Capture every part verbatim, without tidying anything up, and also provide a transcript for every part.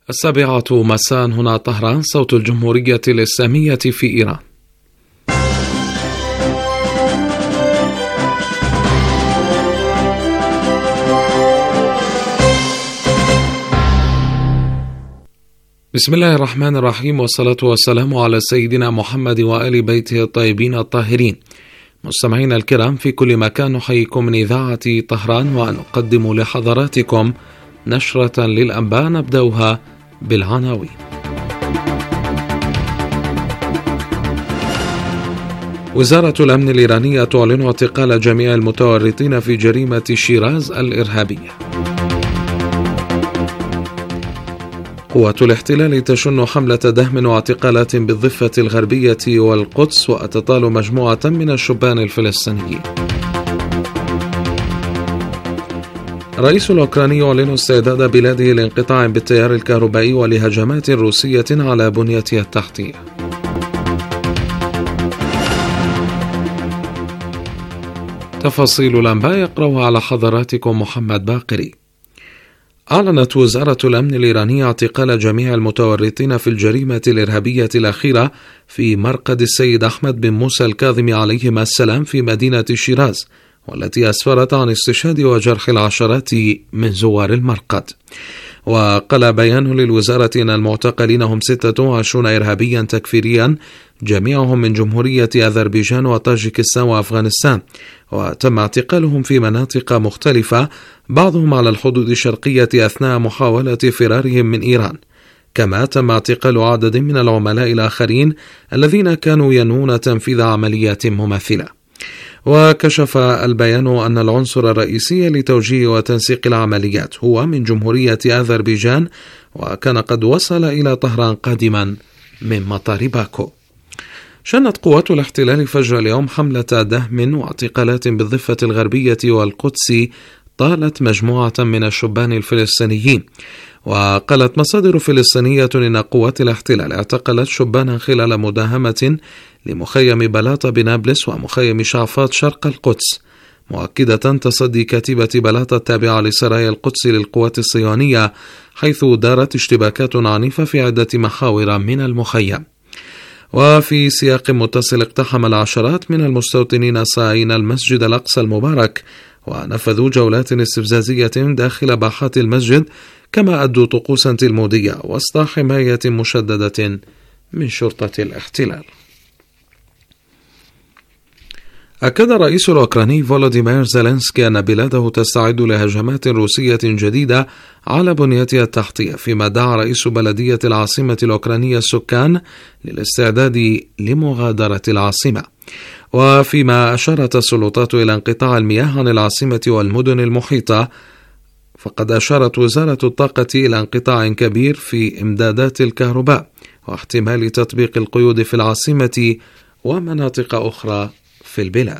السابعة مساء هنا طهران، صوت الجمهورية الإسلامية في إيران. بسم الله الرحمن الرحيم، والصلاة والسلام على سيدنا محمد وآل بيته الطيبين الطاهرين. مستمعينا الكرام في كل مكان، نحييكم من إذاعة طهران ونقدم لحضراتكم نشرة للأنباء نبدأها بالعناوين. وزارة الأمن الإيرانية تعلن اعتقال جميع المتورطين في جريمة شيراز الإرهابية. قوات الاحتلال تشن حملة دهم واعتقالات بالضفة الغربية والقدس، وتطال مجموعة من الشبان الفلسطينيين. الرئيس الأوكراني يعلن استعداد بلاده لانقطاع بالتيار الكهربائي ولهجمات روسية على بنيتها التحتية. تفاصيل الأنباء يقرأها على حضراتكم محمد باقري. أعلنت وزارة الأمن الإيرانية اعتقال جميع المتورطين في الجريمة الإرهابية الأخيرة في مرقد السيد أحمد بن موسى الكاظمي عليهما السلام في مدينة شيراز، والتي أسفرت عن استشهاد وجرح العشرات من زوار المرقد. وقال بيان للوزارة أن المعتقلين هم ستة وعشرين إرهابيا تكفيريا، جميعهم من جمهورية أذربيجان وطاجكستان وأفغانستان، وتم اعتقالهم في مناطق مختلفة، بعضهم على الحدود الشرقية أثناء محاولة فرارهم من إيران. كما تم اعتقال عدد من العملاء الآخرين الذين كانوا ينوون تنفيذ عمليات مماثلة. وكشف البيان أن العنصر الرئيسي لتوجيه وتنسيق العمليات هو من جمهورية أذربيجان، وكان قد وصل إلى طهران قادما من مطار باكو. شنت قوات الاحتلال فجر اليوم حملة دهم واعتقالات بالضفة الغربية والقدس طالت مجموعة من الشبان الفلسطينيين. وقالت مصادر فلسطينية إن قوات الاحتلال اعتقلت شبانا خلال مداهمة لمخيم بلاطة بنابلس ومخيم شعفاط شرق القدس، مؤكدة تصدي كتيبة بلاطة التابعة لسرايا القدس للقوات الصهيونية، حيث دارت اشتباكات عنيفة في عدة محاور من المخيم. وفي سياق متصل اقتحم العشرات من المستوطنين الصاعين المسجد الأقصى المبارك، ونفذوا جولات استفزازية داخل باحات المسجد، كما أدوا طقوسا تلمودية وسط حماية مشددة من شرطة الاحتلال. أكد الرئيس الأوكراني فولوديمير زيلينسكي أن بلاده تستعد لهجمات روسية جديدة على بنيتها التحتية، فيما دعا رئيس بلدية العاصمة الأوكرانية السكان للاستعداد لمغادرة العاصمة. وفيما أشارت السلطات إلى انقطاع المياه عن العاصمة والمدن المحيطة، فقد أشارت وزارة الطاقة إلى انقطاع كبير في إمدادات الكهرباء واحتمال تطبيق القيود في العاصمة ومناطق أخرى في البلاد.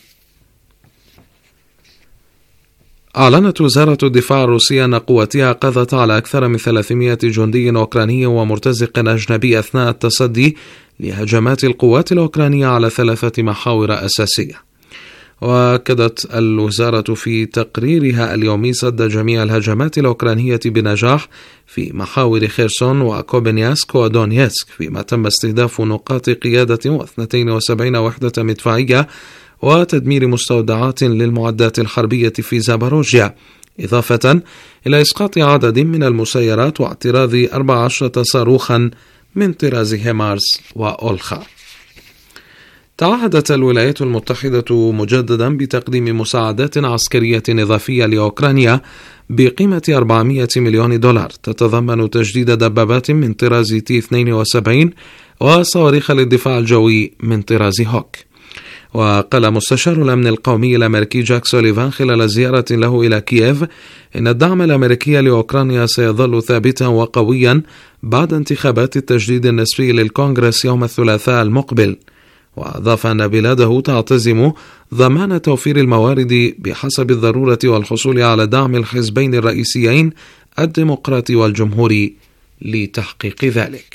أعلنت وزارة الدفاع الروسية أن قواتها قضت على أكثر من ثلاثمائة جندي أوكراني ومرتزق أجنبي أثناء التصدي لهجمات القوات الأوكرانية على ثلاثة محاور أساسية. وأكدت الوزارة في تقريرها اليومي صد جميع الهجمات الأوكرانية بنجاح في محاور خيرسون وكوبنياسك ودونيتسك، فيما تم استهداف نقاط قيادة واثنتين وسبعين وحدة مدفعية وتدمير مستودعات للمعدات الحربية في زاباروجيا، إضافة إلى إسقاط عدد من المسيرات واعتراض أربع عشرة صاروخا من طراز هيمارس وأولخا. تعهدت الولايات المتحدة مجددا بتقديم مساعدات عسكرية إضافية لأوكرانيا بقيمة أربعمائة مليون دولار، تتضمن تجديد دبابات من طراز تي اثنين وسبعين وصواريخ للدفاع الجوي من طراز هوك. وقال مستشار الأمن القومي الأمريكي جاك سوليفان خلال زيارة له إلى كييف إن الدعم الأمريكي لأوكرانيا سيظل ثابتا وقويا بعد انتخابات التجديد النسبي للكونغرس يوم الثلاثاء المقبل. وأضاف أن بلاده تعتزم ضمان توفير الموارد بحسب الضرورة والحصول على دعم الحزبين الرئيسيين الديمقراطي والجمهوري لتحقيق ذلك.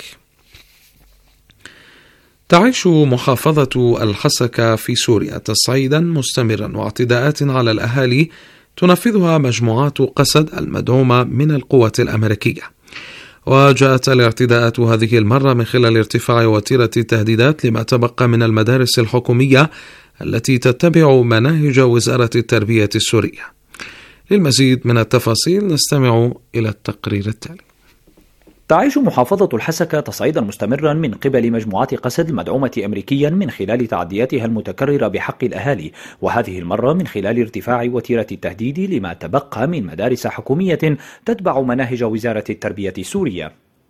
تعيش محافظة الحسكة في سوريا تصعيدا مستمرا واعتداءات على الأهالي تنفذها مجموعات قسد المدعومة من القوات الأمريكية. وجاءت الاعتداءات هذه المرة من خلال ارتفاع وتيرة التهديدات لما تبقى من المدارس الحكومية التي تتبع مناهج وزارة التربية السورية. للمزيد من التفاصيل نستمع إلى التقرير التالي. تعيش محافظة الحسكة تصعيدا مستمرا من قبل مجموعات قسد المدعومة أمريكيا من خلال تعدياتها المتكررة بحق الأهالي، وهذه المرة من خلال ارتفاع وتيرة التهديد لما تبقى من مدارس حكومية تتبع مناهج وزارة التربية السورية.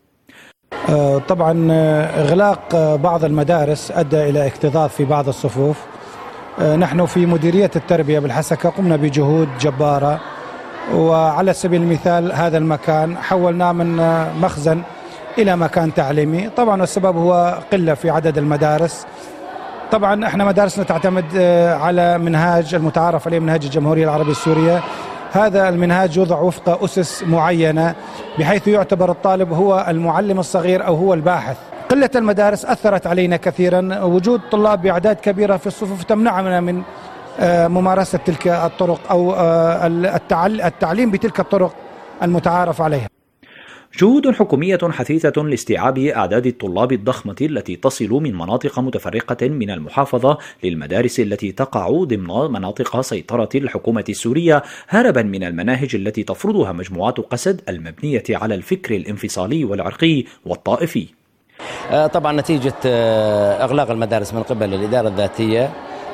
طبعا إغلاق بعض المدارس أدى إلى اكتظاظ في بعض الصفوف. نحن في مديرية التربية بالحسكة قمنا بجهود جبارة، وعلى سبيل المثال هذا المكان حولناه من مخزن إلى مكان تعليمي. طبعا السبب هو قلة في عدد المدارس. طبعا احنا مدارسنا تعتمد على منهاج المتعارف عليه، منهاج الجمهورية العربية السورية. هذا المنهاج يوضع وفق أسس معينة بحيث يعتبر الطالب هو المعلم الصغير أو هو الباحث. قلة المدارس أثرت علينا كثيرا، وجود طلاب بأعداد كبيرة في الصفوف تمنعنا من ممارسة تلك الطرق أو التعليم بتلك الطرق المتعارف عليها. جهود حكومية حثيثة لاستيعاب أعداد الطلاب الضخمة التي تصل من مناطق متفرقة من المحافظة للمدارس التي تقع ضمن مناطق سيطرة الحكومة السورية، هربا من المناهج التي تفرضها مجموعات قسد المبنية على الفكر الانفصالي والعرقي والطائفي. طبعا نتيجة إغلاق المدارس من قبل الإدارة الذاتية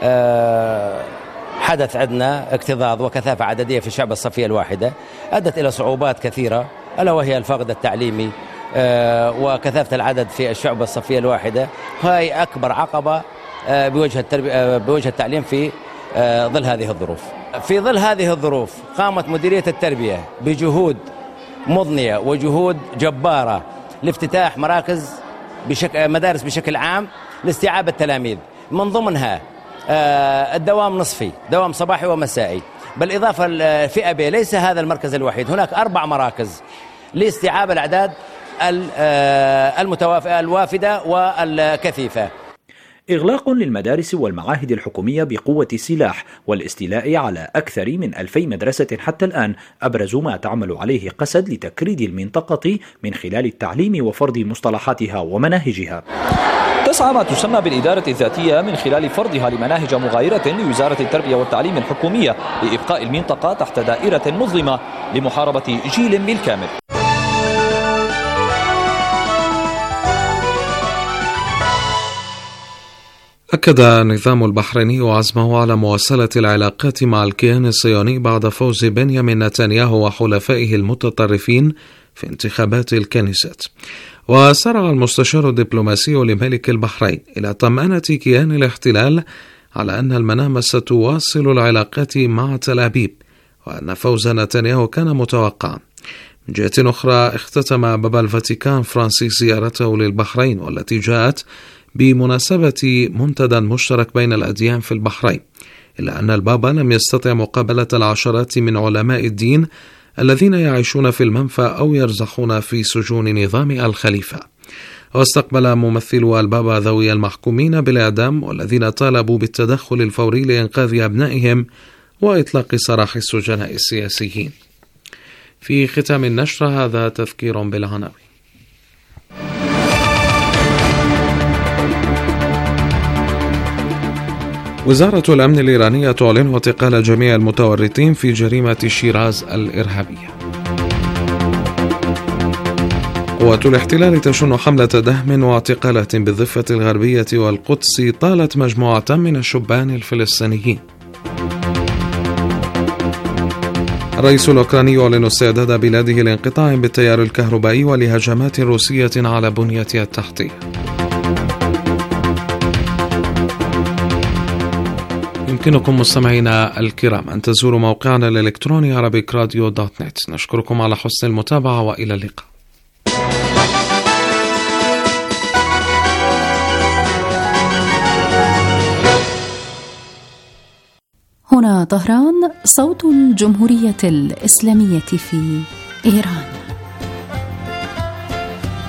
حدث عندنا اكتظاظ وكثافة عددية في الشعب الصفية الواحدة، أدت إلى صعوبات كثيرة ألا وهي الفقد التعليمي وكثافة العدد في الشعب الصفية الواحدة. هاي أكبر عقبة بوجه التربية بوجه التعليم في ظل هذه الظروف. في ظل هذه الظروف قامت مديرية التربية بجهود مضنية وجهود جبارة لافتتاح مراكز بشكل مدارس بشكل عام لاستيعاب التلاميذ، من ضمنها الدوام نصفي، دوام صباحي ومسائي. بالإضافة في أبي ليس هذا المركز الوحيد، هناك أربع مراكز لاستيعاب الأعداد الوافدة والكثيفة. إغلاق للمدارس والمعاهد الحكومية بقوة السلاح والاستيلاء على أكثر من ألفي مدرسة حتى الآن أبرز ما تعمل عليه قسد لتكريد المنطقة من خلال التعليم وفرض مصطلحاتها ومناهجها. تسعى ما تسمى بالإدارة الذاتية من خلال فرضها لمناهج مغايرة لوزارة التربية والتعليم الحكومية لإبقاء المنطقة تحت دائرة مظلمة لمحاربة جيل بالكامل. أكد النظام البحريني عزمه على مواصلة العلاقات مع الكيان الصهيوني بعد فوز بنيامين نتنياهو وحلفائه المتطرفين في انتخابات الكنيست. وسارع المستشار الدبلوماسي لملك البحرين إلى طمأنة كيان الاحتلال على أن المنامة ستواصل العلاقات مع تل أبيب، وأن فوز نتنياهو كان متوقعا. من جهة أخرى اختتم بابا الفاتيكان فرانسيس زيارته للبحرين، والتي جاءت بمناسبة منتدى مشترك بين الأديان في البحرين، إلا أن البابا لم يستطع مقابلة العشرات من علماء الدين الذين يعيشون في المنفى أو يرزحون في سجون نظام الخليفة. واستقبل ممثلو البابا ذوي المحكومين بالإعدام والذين طالبوا بالتدخل الفوري لإنقاذ أبنائهم وإطلاق سراح السجناء السياسيين. في ختام النشر هذا تذكير بالعناوين. وزارة الأمن الإيرانية تعلن اعتقال جميع المتورطين في جريمة شيراز الإرهابية. قوات الاحتلال تشن حملة دهم واعتقالات بالضفة الغربية والقدس طالت مجموعة من الشبان الفلسطينيين. الرئيس الأوكراني يعلن استعداد بلاده لانقطاع بالتيار الكهربائي ولهجمات روسية على بنيتها التحتية. يمكنكم مستمعينا الكرام أن تزوروا موقعنا الإلكتروني عربيك راديو دوت نت. نشكركم على حسن المتابعة وإلى اللقاء. هنا طهران، صوت الجمهورية الإسلامية في إيران.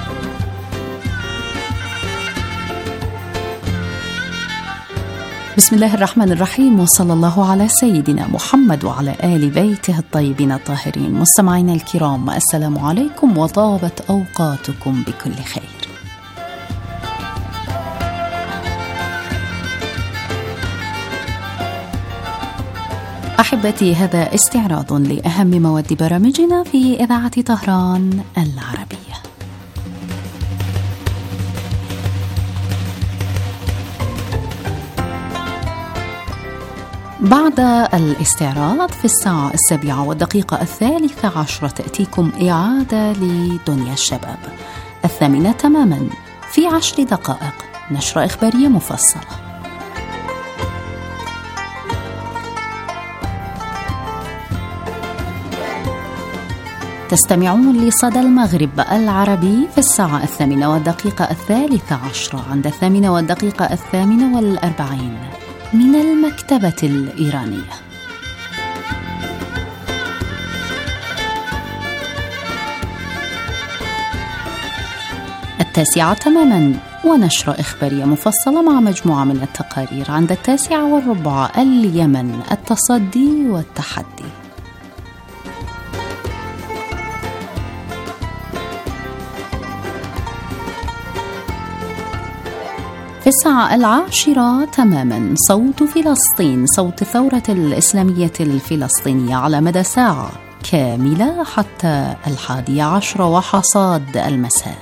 بسم بسم الله الرحمن الرحيم، وصلى الله على سيدنا محمد وعلى آل بيته الطيبين الطاهرين. مستمعينا الكرام، السلام عليكم وطابت أوقاتكم بكل خير. أحبتي، هذا استعراض لأهم مواد برامجنا في إذاعة طهران العربية. بعد الاستعراض في الساعة السابعة والدقيقة الثالثة عشرة تأتيكم إعادة لدنيا الشباب. الثامنة تماما في عشر دقائق نشرة إخبارية مفصلة. تستمعون لصدى المغرب العربي في الساعة الثامنة والدقيقة الثالثة عشرة عند الثامنة والدقيقة الثامنة والأربعين من المكتبة الإيرانية. التاسعة تماما ونشرة إخبارية مفصلة مع مجموعة من التقارير عند التاسعة والربع اليمن، التصدي والتحدي. في الساعة العاشرة تماما صوت فلسطين، صوت الثورة الإسلامية الفلسطينية على مدى ساعة كاملة حتى الحادية عشرة وحصاد المساء.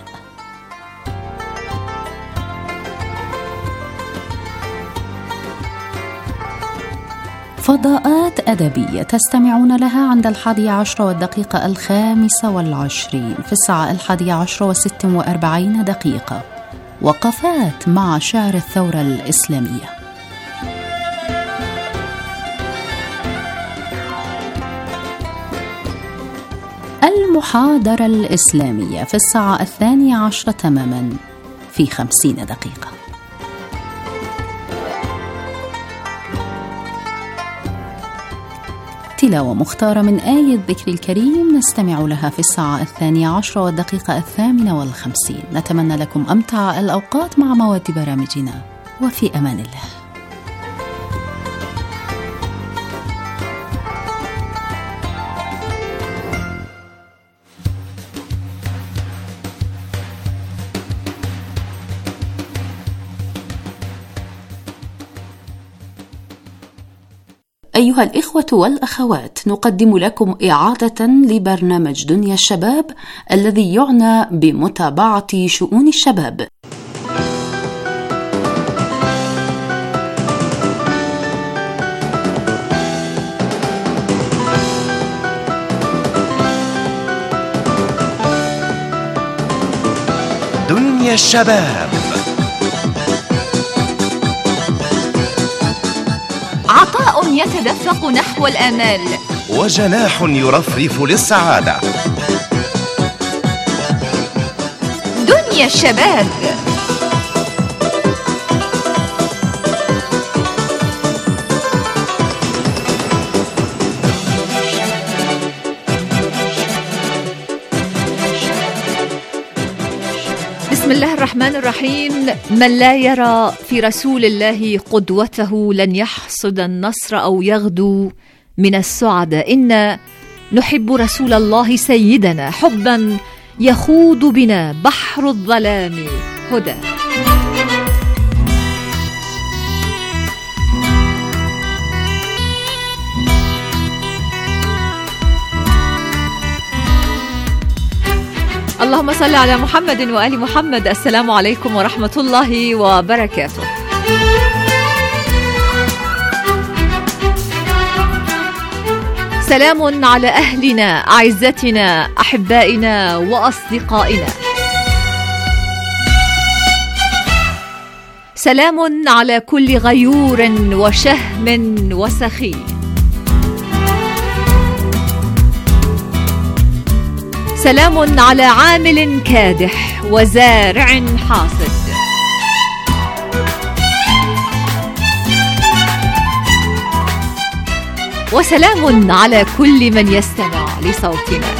فضاءات أدبية تستمعون لها عند الحادية عشرة والدقيقة الخامسة والعشرين في الساعة الحادية عشرة وست وأربعين دقيقة. وقفات مع شعر الثورة الإسلامية. المحاضرة الإسلامية في الساعة الثانية عشرة تماما في خمسين دقيقة. تلاوة مختارة من آية الذكر الكريم نستمع لها في الساعة الثانية عشرة والدقيقة الثامنة والخمسين. نتمنى لكم أمتع الأوقات مع مواد برامجنا، وفي أمان الله. أيها الإخوة والأخوات، نقدم لكم إعادة لبرنامج دنيا الشباب الذي يعنى بمتابعة شؤون الشباب. دنيا الشباب، عطاء يتدفق نحو الآمال، وجناح يرفرف للسعادة. دنيا الشباب. بسم الله الرحمن الرحيم. من لا يرى في رسول الله قدوته لن يحصد النصر أو يغدو من السعداء. إنا نحب رسول الله سيدنا حبا يخوض بنا بحر الظلام هدى. اللهم صل على محمد وآل محمد. السلام عليكم ورحمة الله وبركاته. سلام على أهلنا، أعزتنا، أحبائنا وأصدقائنا. سلام على كل غيور وشهم وسخي. سلام على عامل كادح وزارع حاصد. وسلام على كل من يستمع لصوتنا.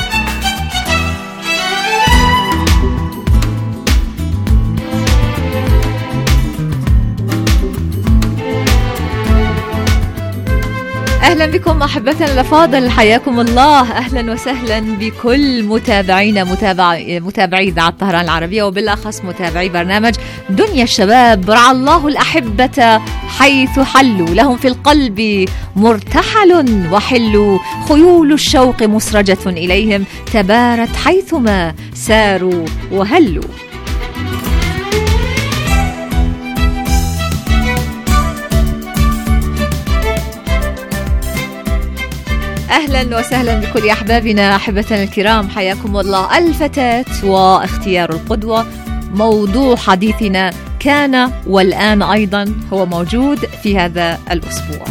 أهلا بكم أحبتنا الأفاضل، حياكم الله. أهلا وسهلا بكل متابعينا متابع متابعي إذاعة الطهران العربية، وبالأخص متابعي برنامج دنيا الشباب. رعى الله الأحبة حيث حلوا، لهم في القلب مرتحل وحلوا، خيول الشوق مسرجة إليهم، تبارت حيثما ساروا وهلوا. أهلا وسهلا بكل أحبابنا أحبتنا الكرام، حياكم الله. الفتاة واختيار القدوة موضوع حديثنا كان والآن أيضا هو موجود في هذا الأسبوع.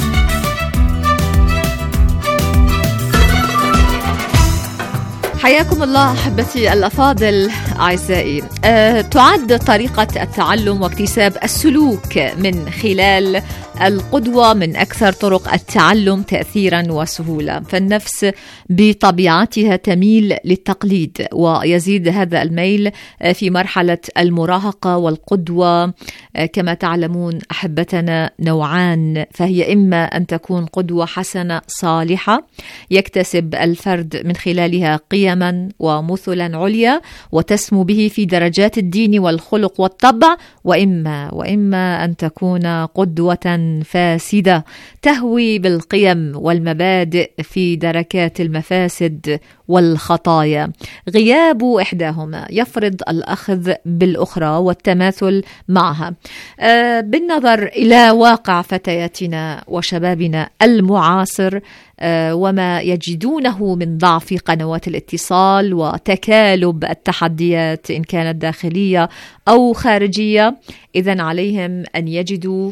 حياكم الله أحبتي الأفاضل أعزائي. أه تعد طريقة التعلم واكتساب السلوك من خلال القدوة من أكثر طرق التعلم تأثيرا وسهولة، فالنفس بطبيعتها تميل للتقليد، ويزيد هذا الميل في مرحلة المراهقة. والقدوة كما تعلمون أحبتنا نوعان، فهي إما أن تكون قدوة حسنة صالحة يكتسب الفرد من خلالها قيما ومثلا عليا وتسمو به في درجات الدين والخلق والطبع، وإما وإما أن تكون قدوة فاسدة تهوي بالقيم والمبادئ في دركات المفاسد والخطايا. غياب إحداهما يفرض الأخذ بالأخرى والتماثل معها. آه بالنظر إلى واقع فتياتنا وشبابنا المعاصر آه وما يجدونه من ضعف قنوات الاتصال وتكالب التحديات إن كانت داخلية أو خارجية، إذن عليهم أن يجدوا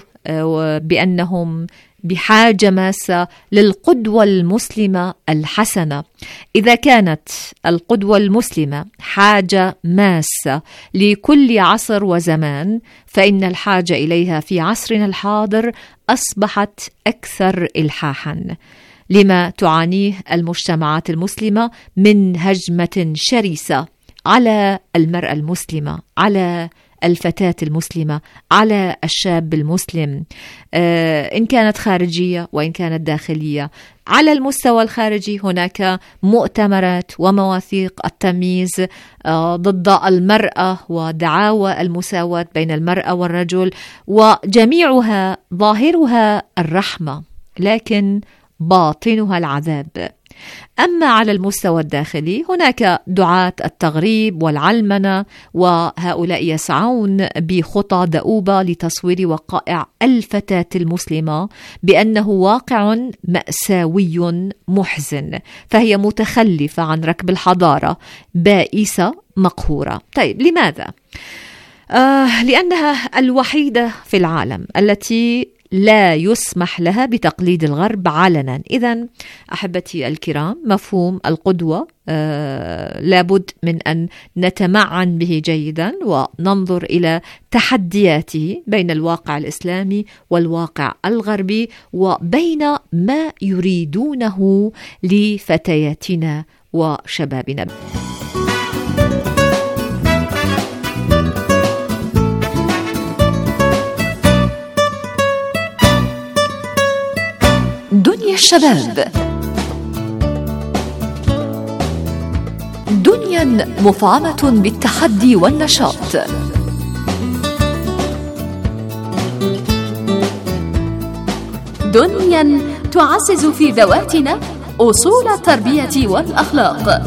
بأنهم بحاجة ماسة للقدوة المسلمة الحسنة. إذا كانت القدوة المسلمة حاجة ماسة لكل عصر وزمان، فإن الحاجة إليها في عصرنا الحاضر أصبحت أكثر إلحاحا لما تعانيه المجتمعات المسلمة من هجمة شرسة على المرأة المسلمة، على الفتاة المسلمة، على الشاب المسلم، آه إن كانت خارجية وإن كانت داخلية. على المستوى الخارجي هناك مؤتمرات ومواثيق التمييز آه ضد المرأة ودعاوى المساواة بين المرأة والرجل، وجميعها ظاهرها الرحمة لكن باطنها العذاب. أما على المستوى الداخلي هناك دعاة التغريب والعلمنة، وهؤلاء يسعون بخطى دؤوبة لتصوير وقائع الفتاة المسلمة بأنه واقع مأساوي محزن، فهي متخلفة عن ركب الحضارة، بائسة مقهورة. طيب لماذا؟ آه لأنها الوحيدة في العالم التي لا يسمح لها بتقليد الغرب علنا. إذن أحبتي الكرام، مفهوم القدوة آه لابد من أن نتمعن به جيدا وننظر إلى تحدياته بين الواقع الإسلامي والواقع الغربي، وبين ما يريدونه لفتياتنا وشبابنا. دنيا الشباب، دنيا مفعمة بالتحدي والنشاط، دنيا تعزز في ذواتنا أصول التربية والأخلاق،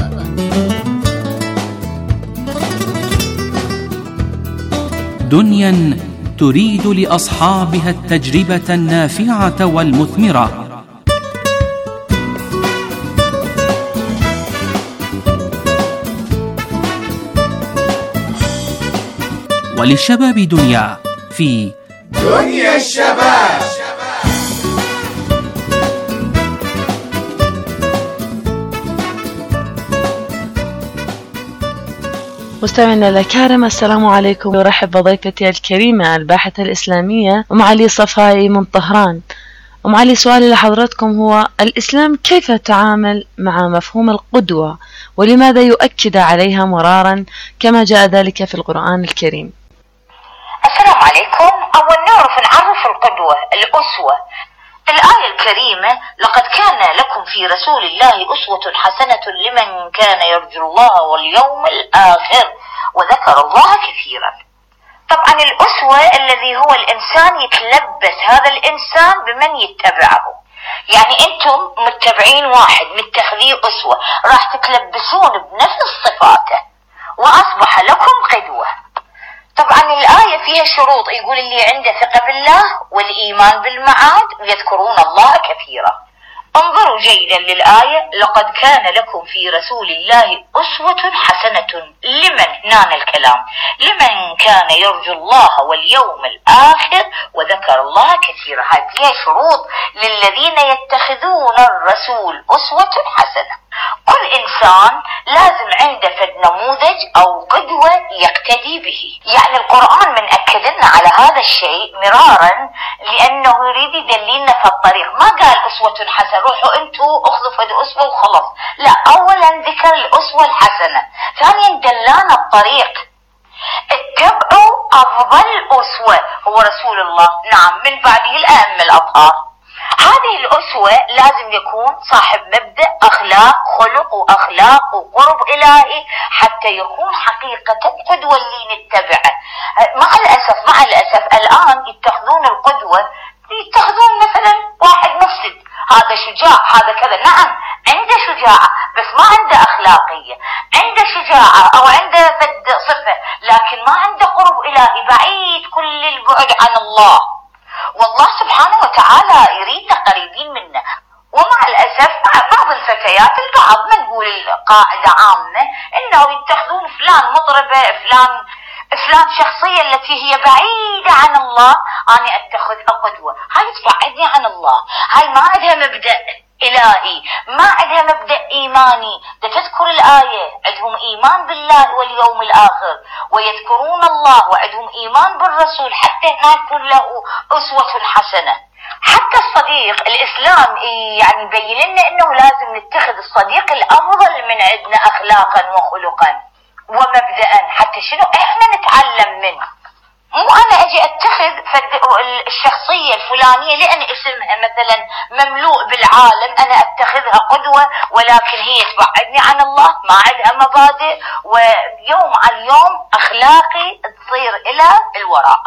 دنيا تريد لأصحابها التجربة النافعة والمثمرة، وللشباب دنيا في دنيا الشباب. مستمعينا الكرام، السلام عليكم، ورحب بضيفتي الكريمة الباحثة الإسلامية أم علي صفائي من طهران. أم علي، سؤالي لحضرتكم هو: الإسلام كيف يتعامل مع مفهوم القدوة، ولماذا يؤكد عليها مرارا كما جاء ذلك في القرآن الكريم؟ السلام عليكم. أول نعرف نعرف القدوة، الأسوة. الآية الكريمة لقد كان لكم في رسول الله أسوة حسنة لمن كان يرجو الله واليوم الآخر وذكر الله كثيرا. طبعا الأسوة الذي هو الإنسان يتلبس هذا الإنسان بمن يتبعه، يعني أنتم متبعين واحد متخذيه أسوة، راح تتلبسون بنفس صفاته وأصبح لكم قدوة. طبعا الآية فيها شروط، يقول اللي عنده ثقة بالله والإيمان بالمعاد ويذكرون الله كثيرا. انظروا جيدا للآية، لقد كان لكم في رسول الله أسوة حسنة لمن نان الكلام لمن كان يرجو الله واليوم الآخر وذكر الله كثيرا. هذه شروط للذين يتخذون الرسول أسوة حسنة. كل إنسان لازم عنده فد نموذج أو قدوة يقتدي به، يعني القرآن من أكد لنا على هذا الشيء مرارا لأنه يريد يدللنا في الطريق. ما قال أسوة حسنة روحوا أنتوا أخذوا فد أسوة وخلص، لا، أولا ذكر الأسوة الحسنة، ثانيا دلانا الطريق. اتبعوا أفضل أسوة هو رسول الله، نعم، من بعده الأئمة الأطهار. هذه الأسوة لازم يكون صاحب مبدأ أخلاق خلق وأخلاق وقرب إلهي حتى يكون حقيقة قدوة اللي نتبعه. مع الأسف مع الأسف الآن يتخذون القدوة، يتخذون مثلا واحد مفسد، هذا شجاع هذا كذا، نعم عنده شجاعة بس ما عنده أخلاقية، عنده شجاعة أو عنده فد صفة لكن ما عنده قرب إلهي، بعيد كل البعد عن الله. والله سبحانه وتعالى يريدنا قريبين منه. ومع الأسف مع بعض الفتيات البعض ما نقول القاعدة عامة إنه يتخذون فلان مطربة فلان فلان شخصية التي هي بعيدة عن الله أنا أتخذها قدوة. هاي تبعدني عن الله، هاي ما عندها مبدأ إلهي، ما عندها مبدأ إيماني. ده تذكر الآية عندهم إيمان بالله واليوم الآخر ويذكرون الله وعندهم إيمان بالرسول حتى يكون له أسوة حسنة. حتى الصديق الإسلام يعني يبين لنا إنه لازم نتخذ الصديق الأفضل من عندنا أخلاقا وخلقا ومبدأ، حتى شنو إحنا نتعلم منه. مو أنا أجي أتخذ الشخصية الفلانية لأن اسمها مثلا مملوء بالعالم أنا أتخذها قدوة ولكن هي تبعدني عن الله، ما عندها مبادئ ويوم عن يوم أخلاقي تصير إلى الوراء.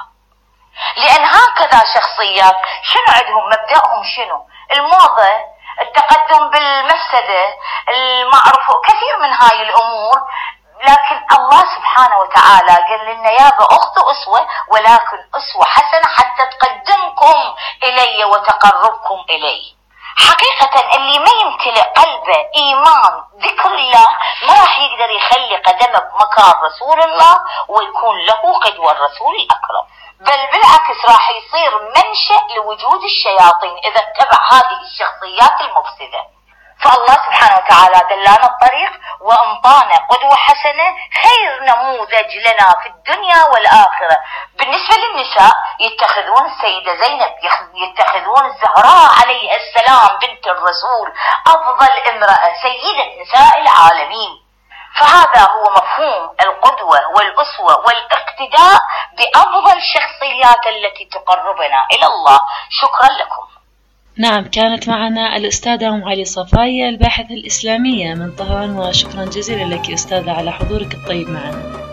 لأن هكذا شخصيات شنو عندهم مبدأهم شنو؟ الموضة، التقدم بالمفسدة، المعروف، كثير من هاي الأمور. لكن الله سبحانه وتعالى قال لنا يابا أخذوا أسوة ولكن أسوة حسنة حتى تقدمكم إلي وتقربكم إلي. حقيقة اللي ما يمتلئ قلبه إيمان ذكر الله ما راح يقدر يخلي قدمه بمكان رسول الله ويكون له قدوة الرسول الأكرم، بل بالعكس راح يصير منشأ لوجود الشياطين إذا اتبع هذه الشخصيات المفسدة. فالله سبحانه وتعالى دلانا الطريق وأنطانا قدوة حسنة، خير نموذج لنا في الدنيا والآخرة. بالنسبة للنساء يتخذون السيدة زينب، يتخذون الزهراء عليها السلام بنت الرسول أفضل امرأة سيدة نساء العالمين. فهذا هو مفهوم القدوة والأسوة والاقتداء بأفضل الشخصيات التي تقربنا إلى الله. شكرا لكم. نعم، كانت معنا الأستاذة أم علي صفاية الباحثة الإسلامية من طهران، وشكرا جزيلا لك أستاذة على حضورك الطيب معنا.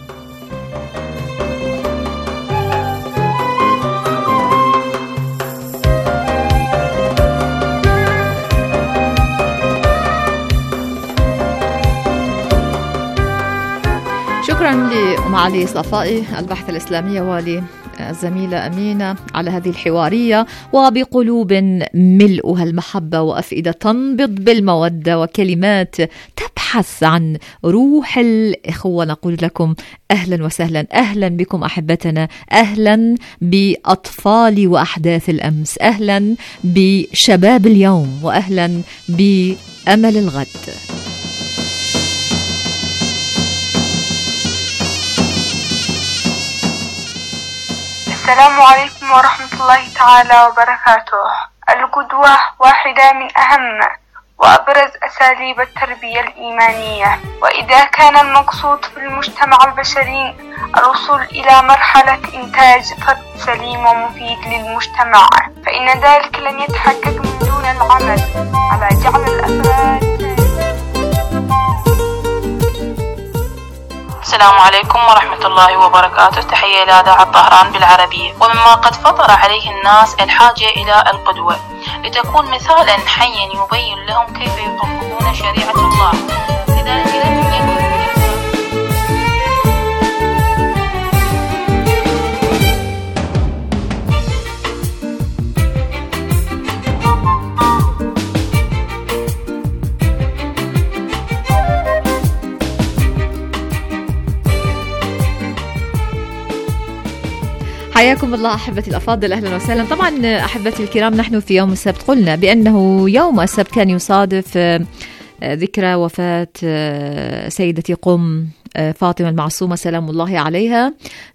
شكرا لأم علي صفائي الباحثة الإسلامية وللزميلة أمينة على هذه الحوارية. وبقلوب ملؤها المحبة وأفئدة تنبض بالمودة وكلمات تبحث عن روح الإخوة نقول لكم أهلا وسهلا، أهلا بكم أحبتنا، أهلا بأطفال وأحداث الأمس، أهلا بشباب اليوم، وأهلا بأمل الغد. السلام عليكم ورحمة الله تعالى وبركاته. القدوة واحدة من أهم وأبرز أساليب التربية الإيمانية، وإذا كان المقصود في المجتمع البشري الوصول إلى مرحلة إنتاج فرد سليم ومفيد للمجتمع، فإن فإن ذلك لن يتحقق من دون العمل على جعل الأفراد. السلام عليكم ورحمة الله وبركاته. تحية إلى إذاعة طهران بالعربية. ومما قد فطر عليه الناس الحاجة إلى القدوة لتكون مثالا حيا يبين لهم كيف يطبقون شريعة الله. لذلك لم يكن حياكم الله أحبتي الأفاضل، أهلا وسهلا. طبعا أحبتي الكرام، نحن في يوم السبت قلنا بأنه يوم السبت كان يصادف ذكرى وفاة سيدتي قم فاطمة المعصومة سلام الله عليها،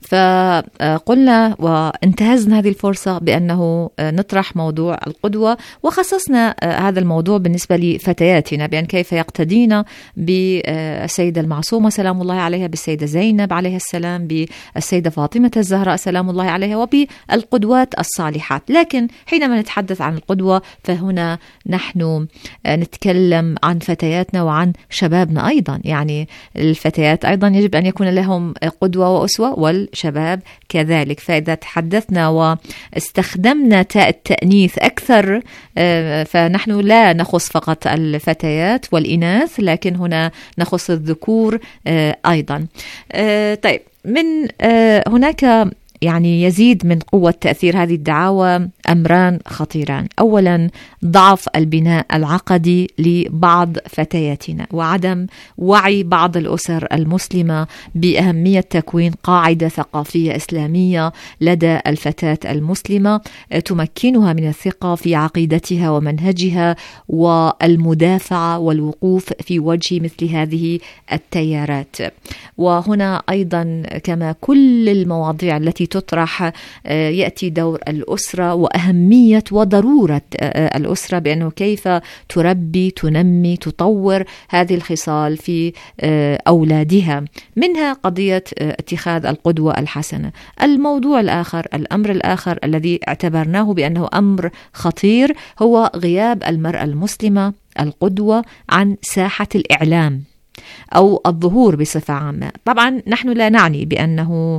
فقلنا وانتهزنا هذه الفرصة بأنه نطرح موضوع القدوة، وخصصنا هذا الموضوع بالنسبة لفتياتنا بأن كيف يقتدين بالسيدة المعصومة سلام الله عليها، بالسيدة زينب عليها السلام، بالسيدة فاطمة الزهراء سلام الله عليها، وبالقدوات الصالحات. لكن حينما نتحدث عن القدوة فهنا نحن نتكلم عن فتياتنا وعن شبابنا أيضا، يعني الفتيات أيضا يجب أن يكون لهم قدوة وأسوة، والشباب كذلك. فإذا تحدثنا واستخدمنا تاء التأنيث أكثر فنحن لا نخص فقط الفتيات والإناث، لكن هنا نخص الذكور أيضا. طيب، من هناك يعني يزيد من قوة تأثير هذه الدعاوى أمران خطيران. أولا، ضعف البناء العقدي لبعض فتياتنا، وعدم وعي بعض الأسر المسلمة بأهمية تكوين قاعدة ثقافية إسلامية لدى الفتاة المسلمة تمكنها من الثقة في عقيدتها ومنهجها والمدافعة والوقوف في وجه مثل هذه التيارات. وهنا أيضا كما كل المواضيع التي تطرح يأتي دور الأسرة وأهمية وضرورة الأسرة، بأنه كيف تربي تنمي تطور هذه الخصال في أولادها، منها قضية اتخاذ القدوة الحسنة. الموضوع الآخر، الأمر الآخر الذي اعتبرناه بأنه أمر خطير هو غياب المرأة المسلمة القدوة عن ساحة الإعلام أو الظهور بصفة عامة. طبعا نحن لا نعني بأنه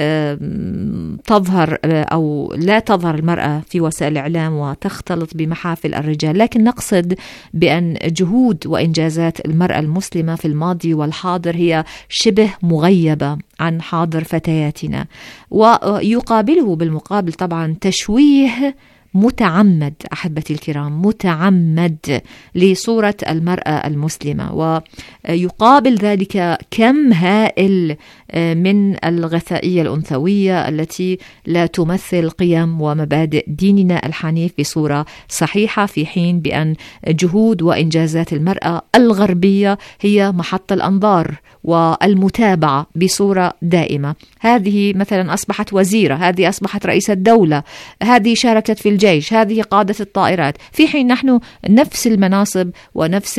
تظهر أو لا تظهر المرأة في وسائل الإعلام وتختلط بمحافل الرجال، لكن نقصد بأن جهود وإنجازات المرأة المسلمة في الماضي والحاضر هي شبه مغيبة عن حاضر فتياتنا، ويقابله بالمقابل طبعا تشويه متعمد أحبتي الكرام، متعمد لصورة المرأة المسلمة، ويقابل ذلك كم هائل من الغثائية الأنثوية التي لا تمثل قيم ومبادئ ديننا الحنيف بصورة صحيحة، في حين بأن جهود وإنجازات المرأة الغربية هي محط الأنظار والمتابعة بصورة دائمة. هذه مثلا أصبحت وزيرة، هذه أصبحت رئيسة دولة، هذه شاركت في الجيش، هذه قادة الطائرات، في حين نحن نفس المناصب ونفس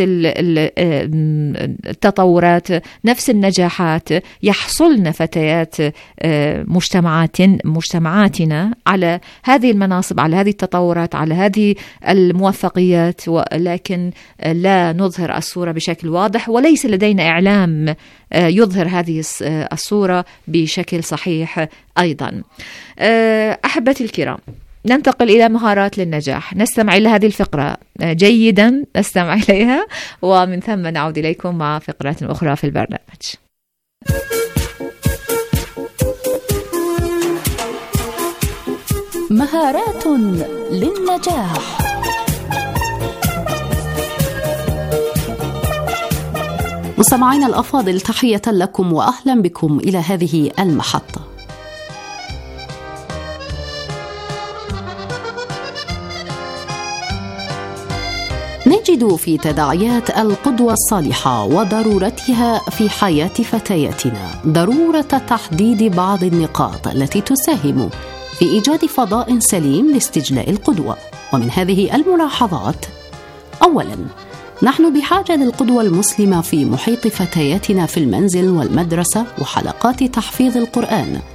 التطورات نفس النجاحات يحصلن فتيات مجتمعات مجتمعاتنا على هذه المناصب، على هذه التطورات، على هذه الموفقيات، ولكن لا نظهر الصورة بشكل واضح، وليس لدينا إعلام يظهر هذه الصورة بشكل صحيح أيضا. أحبتي الكرام، ننتقل إلى مهارات للنجاح. نستمع إلى هذه الفقرة جيدا، نستمع إليها ومن ثم نعود إليكم مع فقرات أخرى في البرنامج. مهارات للنجاح. مستمعينا الأفاضل، تحية لكم وأهلا بكم إلى هذه المحطة. نجد في تداعيات القدوة الصالحة وضرورتها في حياة فتياتنا ضرورة تحديد بعض النقاط التي تساهم في إيجاد فضاء سليم لاستجلاء القدوة. ومن هذه الملاحظات: أولاً، نحن بحاجة للقدوة المسلمة في محيط فتياتنا في المنزل والمدرسة وحلقات تحفيظ القرآن،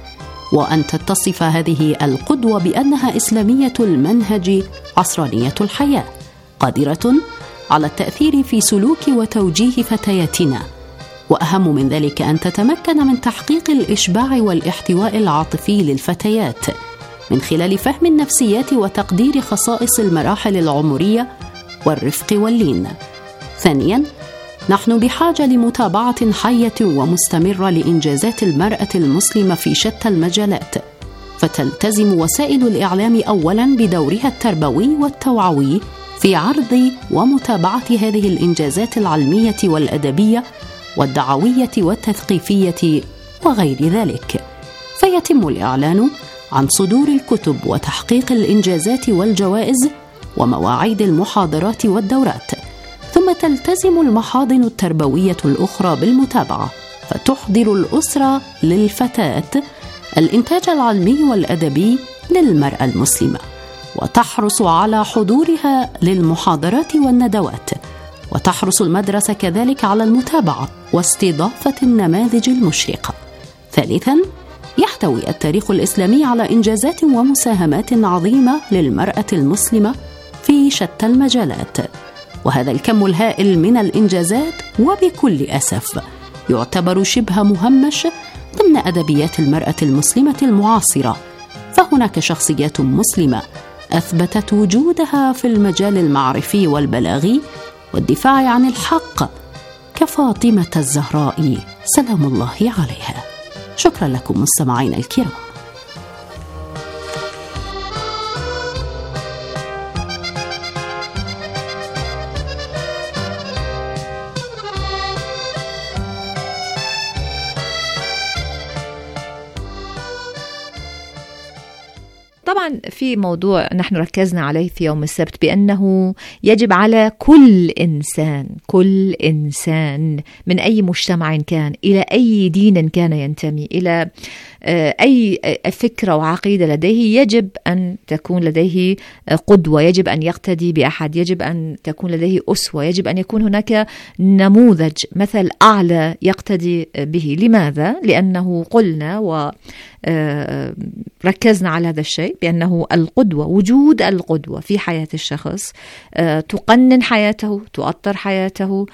وأن تتصف هذه القدوة بأنها إسلامية المنهج عصرانية الحياة، قادرة على التأثير في سلوك وتوجيه فتياتنا، وأهم من ذلك أن تتمكن من تحقيق الإشباع والاحتواء العاطفي للفتيات من خلال فهم النفسيات وتقدير خصائص المراحل العمرية والرفق واللين. ثانياً، نحن بحاجة لمتابعة حية ومستمرة لإنجازات المرأة المسلمة في شتى المجالات، فتلتزم وسائل الإعلام أولاً بدورها التربوي والتوعوي في عرض ومتابعة هذه الإنجازات العلمية والأدبية والدعوية والتثقيفية وغير ذلك، فيتم الإعلان عن صدور الكتب وتحقيق الإنجازات والجوائز ومواعيد المحاضرات والدورات، ثم تلتزم المحاضن التربوية الأخرى بالمتابعة، فتحضر الأسرة للفتاة الإنتاج العلمي والأدبي للمرأة المسلمة، وتحرص على حضورها للمحاضرات والندوات، وتحرص المدرسة كذلك على المتابعة واستضافة النماذج المشرقة. ثالثاً، يحتوي التاريخ الإسلامي على إنجازات ومساهمات عظيمة للمرأة المسلمة في شتى المجالات، وهذا الكم الهائل من الإنجازات وبكل أسف يعتبر شبه مهمش ضمن أدبيات المرأة المسلمة المعاصرة، فهناك شخصيات مسلمة أثبتت وجودها في المجال المعرفي والبلاغي والدفاع عن الحق كفاطمة الزهراء سلام الله عليها. شكرا لكم مستمعينا الكرام. طبعا في موضوع نحن ركزنا عليه في يوم السبت، بأنه يجب على كل إنسان كل إنسان من أي مجتمع كان، إلى أي دين كان ينتمي، إلى أي فكرة وعقيدة لديه، يجب أن تكون لديه قدوة، يجب أن يقتدي بأحد، يجب أن تكون لديه أسوة، يجب أن يكون هناك نموذج مثل أعلى يقتدي به. لماذا؟ لأنه قلنا وركزنا على هذا الشيء، بأنه القدوة، وجود القدوة في حياة الشخص تقنن حياته، تؤطر حياته،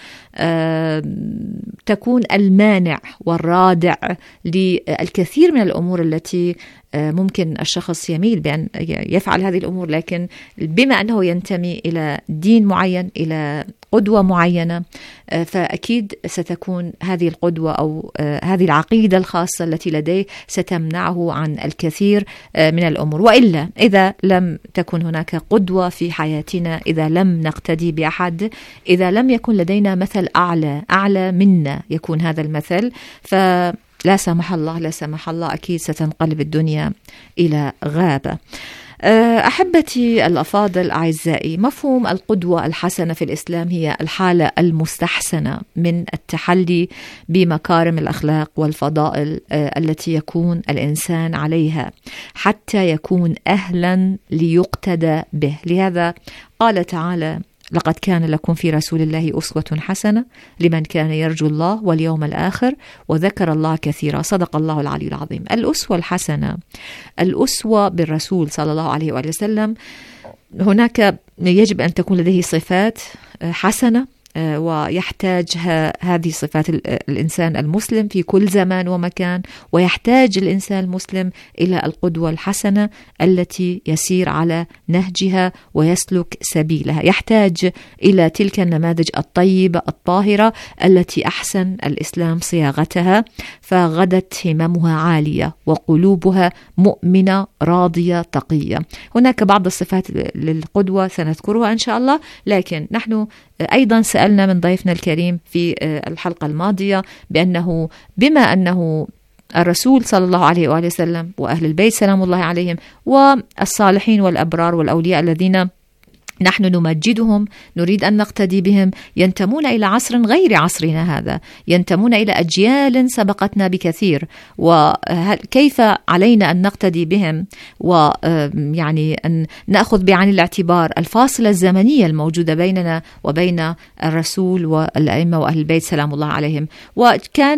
تكون المانع والرادع للكثير من الأمور التي ممكن الشخص يميل بأن يفعل هذه الأمور، لكن بما أنه ينتمي إلى دين معين، إلى قدوة معينة، فأكيد ستكون هذه القدوة أو هذه العقيدة الخاصة التي لديه ستمنعه عن الكثير من الأمور. وإلا إذا لم تكن هناك قدوة في حياتنا، إذا لم نقتدي بأحد، إذا لم يكن لدينا مثل أعلى أعلى منا يكون هذا المثل، ف لا سمح الله لا سمح الله أكيد ستنقلب الدنيا إلى غابة. أحبتي الأفاضل أعزائي، مفهوم القدوة الحسنة في الإسلام هي الحالة المستحسنة من التحلي بمكارم الأخلاق والفضائل التي يكون الإنسان عليها حتى يكون أهلا ليقتدى به. لهذا قال تعالى: لقد كان لكم في رسول الله أسوة حسنة لمن كان يرجو الله واليوم الآخر وذكر الله كثيرا. صدق الله العلي العظيم. الأسوة الحسنة، الأسوة بالرسول صلى الله عليه وآله وسلم، هناك يجب أن تكون لديه صفات حسنة، ويحتاج هذه صفات الإنسان المسلم في كل زمان ومكان، ويحتاج الإنسان المسلم إلى القدوة الحسنة التي يسير على نهجها ويسلك سبيلها، يحتاج إلى تلك النماذج الطيبة الطاهرة التي أحسن الإسلام صياغتها، فغدت هممها عالية وقلوبها مؤمنة راضية تقية. هناك بعض الصفات للقدوة سنذكرها إن شاء الله، لكن نحن أيضا سألنا من ضيفنا الكريم في الحلقة الماضية بأنه بما أنه الرسول صلى الله عليه وآله وسلم وأهل البيت سلام الله عليهم والصالحين والأبرار والأولياء الذين نحن نمجدهم، نريد أن نقتدي بهم، ينتمون إلى عصر غير عصرنا هذا، ينتمون إلى أجيال سبقتنا بكثير، وكيف علينا أن نقتدي بهم ويعني أن نأخذ بعين الاعتبار الفاصلة الزمنية الموجودة بيننا وبين الرسول والأئمة وأهل البيت سلام الله عليهم. وكان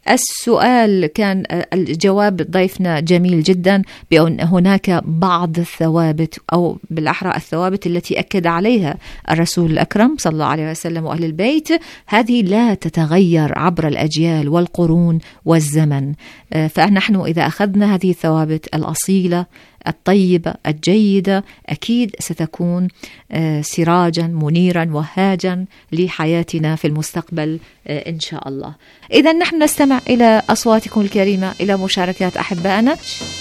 السؤال كان الجواب ضيفنا جميل جدا بأن هناك بعض الثوابت أو بالأحرى الثوابت التي أكد عليها الرسول الأكرم صلى الله عليه وسلم وأهل البيت، هذه لا تتغير عبر الأجيال والقرون والزمن. فنحن إذا أخذنا هذه الثوابت الأصيلة الطيبة الجيدة أكيد ستكون سراجا منيرا وهاجا لحياتنا في المستقبل إن شاء الله. إذا نحن نستمع إلى أصواتكم الكريمة، إلى مشاركات أحبائنا.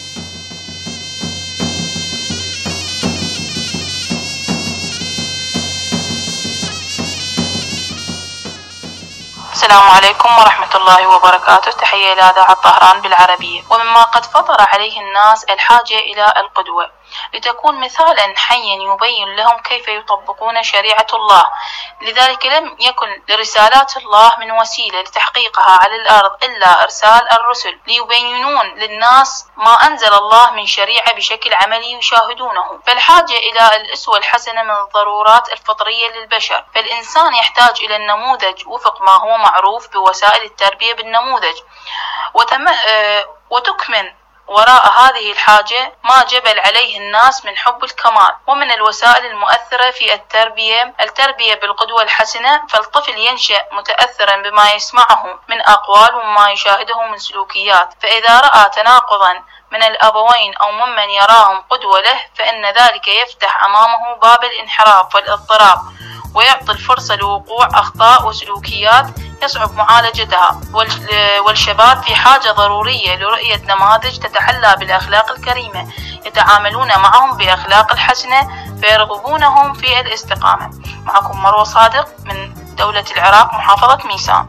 السلام عليكم ورحمة الله وبركاته. تحية إلى إذاعة طهران بالعربية. ومما قد فطر عليه الناس الحاجة إلى القدوة لتكون مثالا حيا يبين لهم كيف يطبقون شريعة الله. لذلك لم يكن لرسالات الله من وسيلة لتحقيقها على الأرض إلا إرسال الرسل ليبينون للناس ما أنزل الله من شريعة بشكل عملي يشاهدونه. فالحاجة إلى الأسوة الحسنة من الضرورات الفطرية للبشر، فالإنسان يحتاج إلى النموذج وفق ما هو معروف بوسائل التربية بالنموذج، وتم وتكمن وراء هذه الحاجة ما جبل عليه الناس من حب الكمال. ومن الوسائل المؤثرة في التربية التربية بالقدوة الحسنة، فالطفل ينشأ متأثرا بما يسمعه من أقوال وما يشاهده من سلوكيات، فإذا رأى تناقضا من الأبوين أو ممن يراهم قدوة له فإن ذلك يفتح أمامه باب الانحراف والاضطراب، ويعطي الفرصة لوقوع أخطاء وسلوكيات يصعب معالجتها. والشباب في حاجة ضرورية لرؤية نماذج تتحلى بالأخلاق الكريمة يتعاملون معهم بأخلاق الحسنة فيرغبونهم في الاستقامة. معكم مروة صادق من دولة العراق، محافظة ميسان.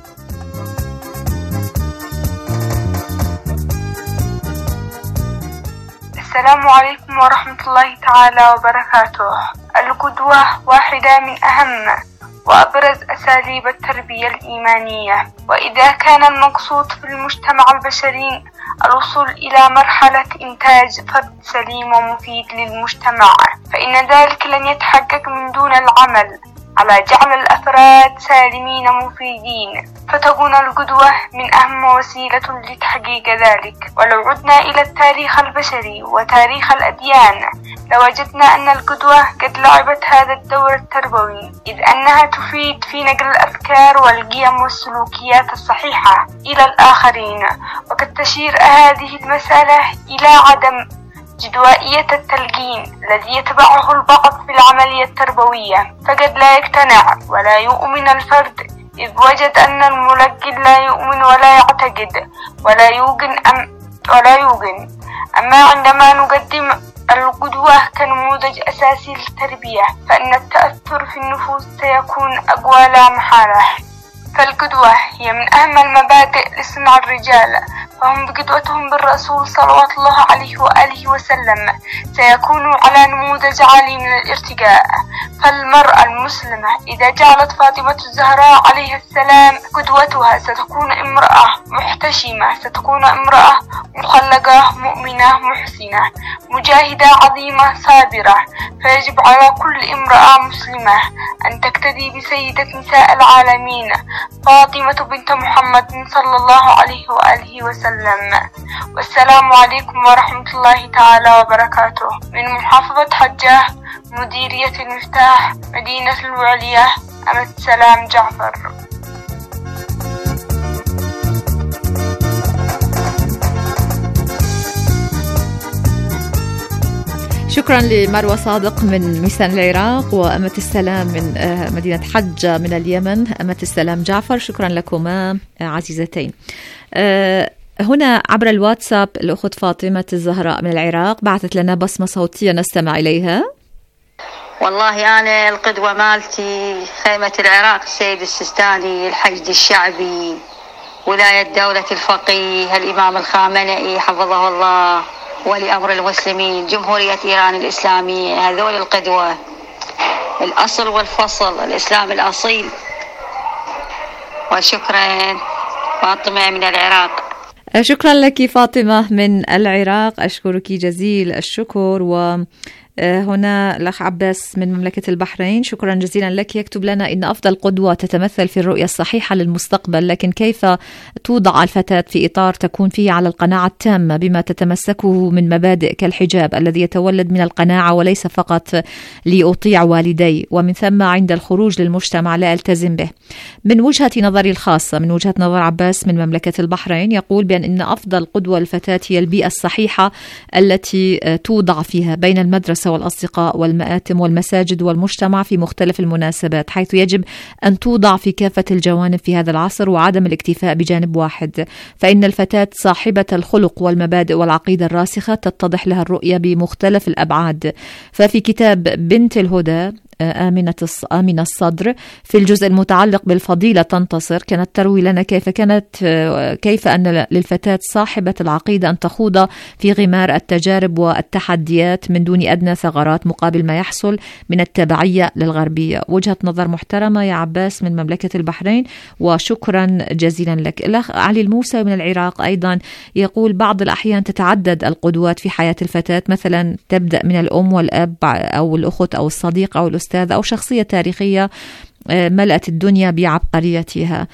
السلام عليكم ورحمة الله تعالى وبركاته. القدوة واحدة من أهم وأبرز أساليب التربية الإيمانية، وإذا كان المقصود في المجتمع البشري الوصول إلى مرحلة إنتاج فرد سليم ومفيد للمجتمع، فإن ذلك لن يتحقق من دون العمل على جعل الأفراد سالمين مفيدين، فتكون القدوة من أهم وسيلة لتحقيق ذلك. ولو عدنا إلى التاريخ البشري وتاريخ الأديان لوجدنا أن القدوة قد لعبت هذا الدور التربوي، إذ أنها تفيد في نقل الأفكار والقيم والسلوكيات الصحيحة إلى الآخرين. وقد تشير هذه المسألة إلى عدم جدوائية التلقين الذي يتبعه البعض في العملية التربوية، فقد لا يقتنع ولا يؤمن الفرد إذ وجد أن الملقن لا يؤمن ولا يعتقد ولا يوقن أم ولا يوقن. أما عندما نقدم القدوة كنموذج أساسي للتربية فإن التأثر في النفوس سيكون أقوى لا محالة. فالقدوة هي من أهم المبادئ لصنع الرجال، فهم بقدوتهم بالرسول صلوات الله عليه وآله وسلم سيكونوا على نموذج عالي من الارتقاء. فالمرأة المسلمة إذا جعلت فاطمة الزهراء عليها السلام قدوتها ستكون امرأة محتشمة، ستكون امرأة مخلقة مؤمنة محسنة مجاهدة عظيمة صابرة. فيجب على كل امرأة مسلمة أن تقتدي بسيدة نساء العالمين فاطمة بنت محمد صلى الله عليه وآله وسلم. والسلام عليكم ورحمة الله تعالى وبركاته. من محافظة حجة، مديرية المفتاح، مدينة الوعلية، أمة السلام جعفر. شكرا لمروة صادق من ميسان العراق، وأمة السلام من مدينة حجة من اليمن أمة السلام جعفر. شكرا لكما عزيزتين. هنا عبر الواتساب الأخت فاطمة الزهراء من العراق بعثت لنا بصمة صوتية نستمع إليها. والله أنا القدوة مالتي خيمة العراق السيد السيستاني، الحشد الشعبي، ولاية دولة الفقيه الإمام الخامنئي حفظه الله، ولي أمر المسلمين، جمهورية إيران الإسلامية. هذول القدوة، الأصل والفصل، الإسلام الأصيل. وشكرا. فاطمة من العراق. شكرا لك فاطمة من العراق، أشكرك جزيل الشكر. و هنا الأخ عباس من مملكة البحرين، شكرا جزيلا لك. يكتب لنا إن أفضل قدوة تتمثل في الرؤية الصحيحة للمستقبل، لكن كيف توضع الفتاة في إطار تكون فيه على القناعة التامة بما تتمسكه من مبادئ كالحجاب الذي يتولد من القناعة وليس فقط لأطيع والدي، ومن ثم عند الخروج للمجتمع لا ألتزم به. من وجهة نظري الخاصة، من وجهة نظر عباس من مملكة البحرين، يقول بأن إن أفضل قدوة للفتاة هي البيئة الصحيحة التي توضع فيها بين المدرسة والأصدقاء والمآتم والمساجد والمجتمع في مختلف المناسبات، حيث يجب أن توضع في كافة الجوانب في هذا العصر وعدم الاكتفاء بجانب واحد، فإن الفتاة صاحبة الخلق والمبادئ والعقيدة الراسخة تتضح لها الرؤية بمختلف الأبعاد. ففي كتاب بنت الهدى آمنة آمنة الصدر في الجزء المتعلق بالفضيلة تنتصر كانت تروي لنا كيف كانت كيف أن للفتاة صاحبة العقيدة أن تخوض في غمار التجارب والتحديات من دون أدنى ثغرات مقابل ما يحصل من التبعية للغربية. وجهة نظر محترمة يا عباس من مملكة البحرين، وشكرا جزيلا لك. الأخ علي الموسى من العراق أيضا يقول بعض الأحيان تتعدد القدوات في حياة الفتاة، مثلا تبدأ من الأم والأب أو الأخت أو الصديق أو الأستاذ أو شخصية تاريخية ملأت الدنيا بعبقريتها،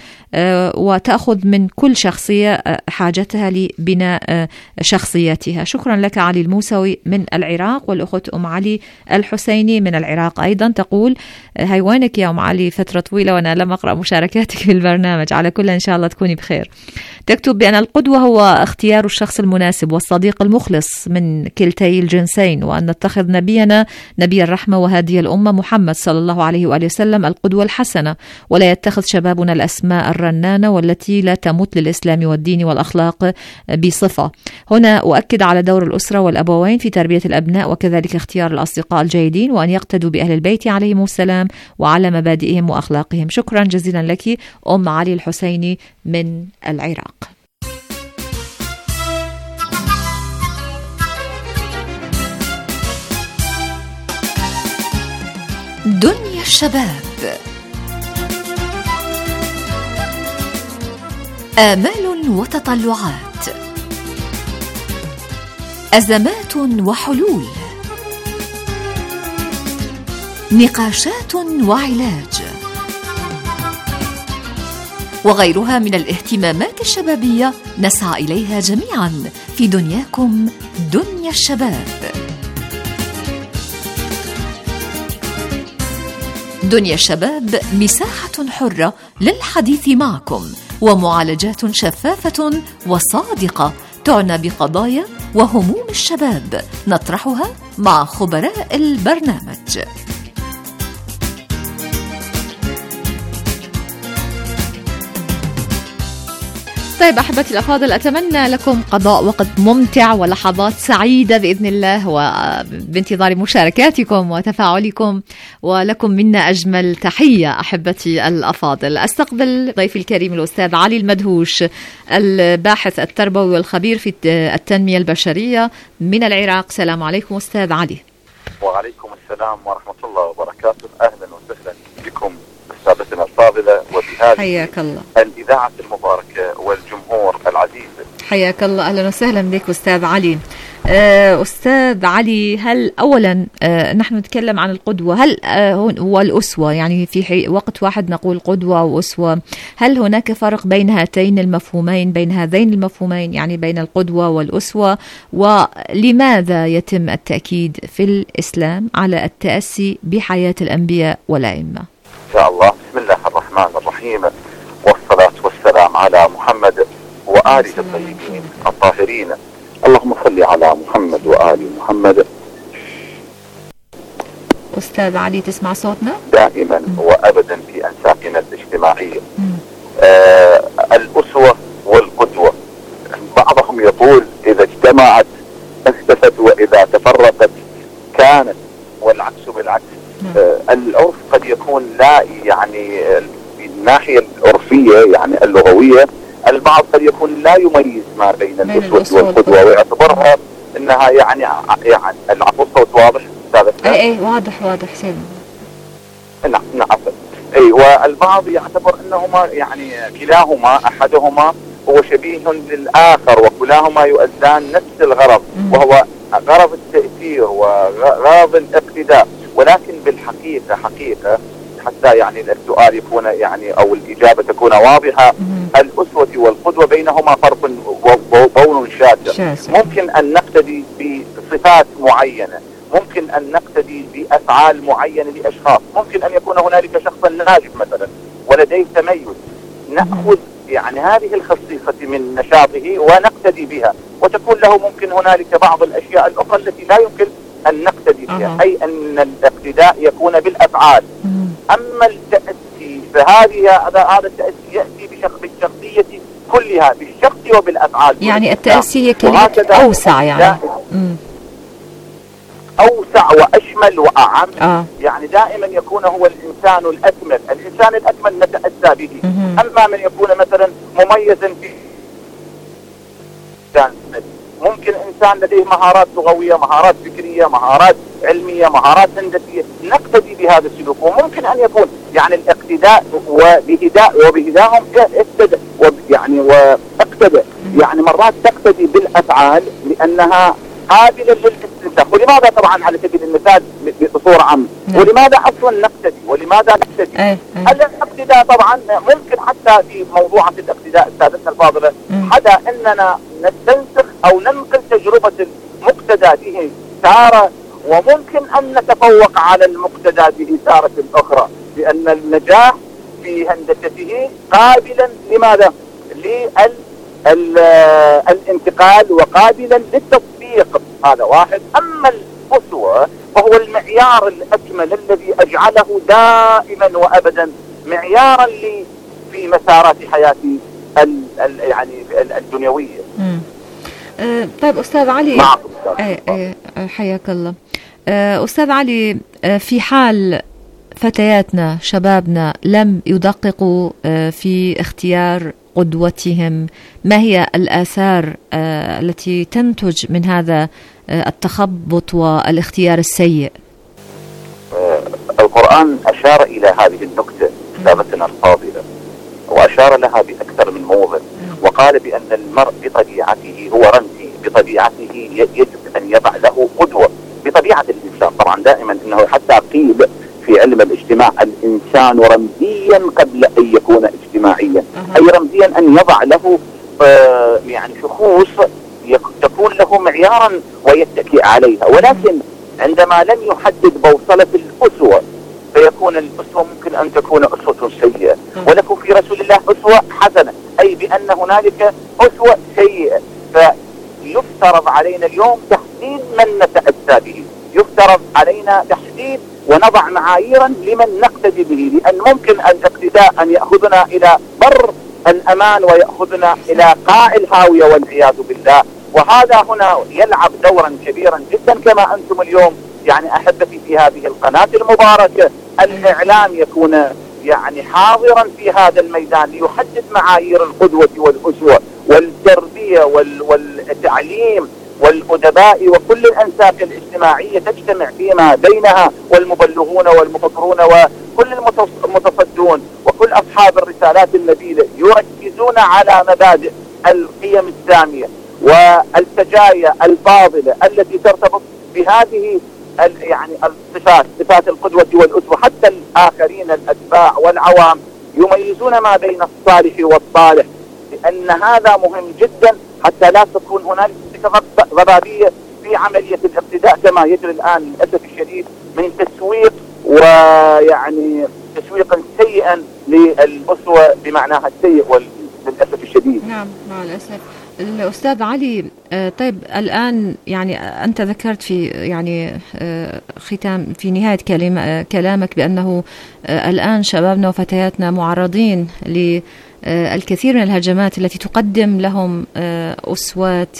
وتأخذ من كل شخصية حاجتها لبناء شخصيتها. شكرا لك علي الموسوي من العراق. والأخت أم علي الحسيني من العراق أيضا تقول هيوانك يا أم علي فترة طويلة وأنا لم أقرأ مشاركاتك في البرنامج، على كل إن شاء الله تكوني بخير. تكتب بأن القدوة هو اختيار الشخص المناسب والصديق المخلص من كلتي الجنسين، وأن نتخذ نبينا نبي الرحمة وهادي الأمة محمد صلى الله عليه وآله وسلم القدوة الحسنة، ولا يتخذ شبابنا الأسماء الرنانة والتي لا تمت للإسلام والدين والأخلاق بصفة. هنا أؤكد على دور الأسرة والأبوين في تربية الأبناء وكذلك اختيار الأصدقاء الجيدين، وأن يقتدوا بأهل البيت عليهم السلام وعلى مبادئهم وأخلاقهم. شكرا جزيلا لك أم علي الحسيني من العراق. دنيا الشباب، آمال وتطلعات، أزمات وحلول، نقاشات وعلاج، وغيرها من الاهتمامات الشبابية نسعى إليها جميعا في دنياكم دنيا الشباب. دنيا الشباب مساحة حرة للحديث معكم ومعالجات شفافة وصادقة تعنى بقضايا وهموم الشباب نطرحها مع خبراء البرنامج. طيب أحبتي الأفاضل، أتمنى لكم قضاء وقت ممتع ولحظات سعيدة بإذن الله، وبانتظار مشاركاتكم وتفاعلكم، ولكم منا أجمل تحية أحبتي الأفاضل. أستقبل ضيفي الكريم الأستاذ علي المدهوش، الباحث التربوي والخبير في التنمية البشرية من العراق. السلام عليكم أستاذ علي. وعليكم السلام ورحمة الله وبركاته. أهلا وسهلا بكم سادتنا الفاضلة وبهذه حياك الله الإذاعة المباركة والجمهور العزيز. حياك الله، أهلا وسهلا بك أستاذ علي. أستاذ علي، هل أولا نحن نتكلم عن القدوة، هل والأسوة، يعني في وقت واحد نقول قدوة وأسوة، هل هناك فرق بين هاتين المفهومين، بين هذين المفهومين، يعني بين القدوة والأسوة؟ ولماذا يتم التأكيد في الإسلام على التأسي بحياة الأنبياء والأئمة؟ إن شاء الله. بسم الله الرحمن الرحيم، والصلاة والسلام على محمد وآله الطيبين الطاهرين. اللهم صل على محمد وآل محمد. أستاذ علي، تسمع صوتنا؟ دائما وأبدا في أنساقنا الاجتماعية. آه الأسوة والقدوة، بعضهم يقول إذا اجتمعت اختفت وإذا تفرقت كانت، والعكس بالعكس. آه العرف قد يكون لا، يعني في الناحية العرفية يعني اللغوية البعض قد يكون لا يميز ما بين الأسوة والقدوة ويعتبرها انها يعني يعني العفو. الصوت واضح استاذ؟ اي اي واضح واضح سيدي. نعم نعم. اي والبعض يعتبر انهما يعني كلاهما احدهما هو شبيه للآخر وكلاهما يؤدان نفس الغرض، وهو غرض التأثير وغرض الاقتداء. ولكن بالحقيقة حقيقة حتى يعني السؤال يكون يعني أو الإجابة تكون واضحة، الأسوة والقدوة بينهما فرق بون شاسع. ممكن أن نقتدي بصفات معينة، ممكن أن نقتدي بأفعال معينة لأشخاص، ممكن أن يكون هنالك شخصا ناجح مثلا ولديه تميز، نأخذ يعني هذه الخصيصة من نشاطه ونقتدي بها، وتكون له ممكن هنالك بعض الأشياء الأخرى التي لا يمكن أن نقتدي بها، أي أن الاقتداء يكون بالأفعال. أما التأسي فهذه هذا التأسي يأتي بالشخصية كلها، بالشخص وبالأفعال. يعني التأسي هي كلمة أوسع، يعني مم. أوسع وأشمل وأعم. آه. يعني دائما يكون هو الإنسان الأكمل، الإنسان الأكمل نتأسى به. مم. أما من يكون مثلا مميزا في ممكن إنسان لديه مهارات لغوية، مهارات فكرية، مهارات علمية، مهارات هندسية، نقتدي بهذا السلوك. وممكن أن يكون يعني الاقتداء وبهداء وبهداهم اقتدى يعني واقتدى يعني مرات تقتدي بالأفعال لأنها قابلة للاستنساخ. ولماذا طبعا على سبيل المثال بصورة عامة، ولماذا أصلا نقتدي ولماذا نقتدي؟ أي أي. الاقتداء طبعا ممكن حتى في موضوعة الاقتداء سادتنا الفاضلة حتى أننا نستنسخ أو ننقل تجربة المقتدى به تارة، وممكن أن نتفوق على المقتدى به تارة أخرى، لأن النجاح في هندسته قابلا لماذا؟ للانتقال وقابلا للتطبيق. هذا واحد. أما الأسوة فهو المعيار الأكمل الذي أجعله دائما وأبدا معيارا لي في مسارات حياتي ال ال يعني الدنيوية. أه طيب أستاذ علي، أه أه حياك الله. أه أستاذ علي، أه في حال فتياتنا شبابنا لم يدققوا أه في اختيار قدوتهم، ما هي الآثار أه التي تنتج من هذا أه التخبط والاختيار السيء؟ أه القرآن أشار إلى هذه النكتة كتابتنا الفاضلة، وأشار لها بأكثر من موضع، وقال بأن المرء بطبيعته هو رمزي، بطبيعته يجب أن يضع له قدوة. بطبيعة الإنسان طبعا دائما أنه حتى قيل في علم الاجتماع الإنسان رمزيا قبل أن يكون اجتماعيا، أي رمزيا أن يضع له آه يعني شخوص تكون له معيارا ويتكئ عليها. ولكن عندما لم يحدد بوصلة الأسوة فيكون الأسوة ممكن أن تكون أسوة سيئة، ولكن في رسول الله أسوة حسنة، أي بأن هنالك أسوة سيئة. فيفترض علينا اليوم تحديد من نتأسى به، يفترض علينا تحديد ونضع معاييرا لمن نقتدي به، لأن ممكن الاقتداء أن يأخذنا إلى بر الأمان ويأخذنا إلى قاع الهاوية والعياذ بالله. وهذا هنا يلعب دورا كبيرا جدا كما أنتم اليوم يعني أحبتي في هذه القناة المباركة الإعلام يكون يعني حاضرا في هذا الميدان ليحدد معايير القدوة والأسوة والتربية والتعليم والأدباء وكل الأنساق الاجتماعية تجتمع فيما بينها، والمبلغون والمفكرون وكل المتصدون وكل أصحاب الرسالات النبيلة يركزون على مبادئ القيم السامية والسجايا الفاضلة التي ترتبط بهذه يعني الصفات، صفات القدوة والأسوة. حتى الآخرين الأتباع والعوام يميزون ما بين الصالح والصالح، لأن هذا مهم جدا حتى لا تكون هنالك ضبابية في عملية الاقتداء كما يجري الآن للأسف الشديد من تسويق ويعني تسويقا سيئا للأسوة بمعناها السيء للأسف الشديد. نعم مع الأسف. الأستاذ علي، طيب الآن يعني أنت ذكرت في يعني ختام في نهاية كلامك بأنه الآن شبابنا وفتياتنا معرضين للكثير من الهجمات التي تقدم لهم أسوات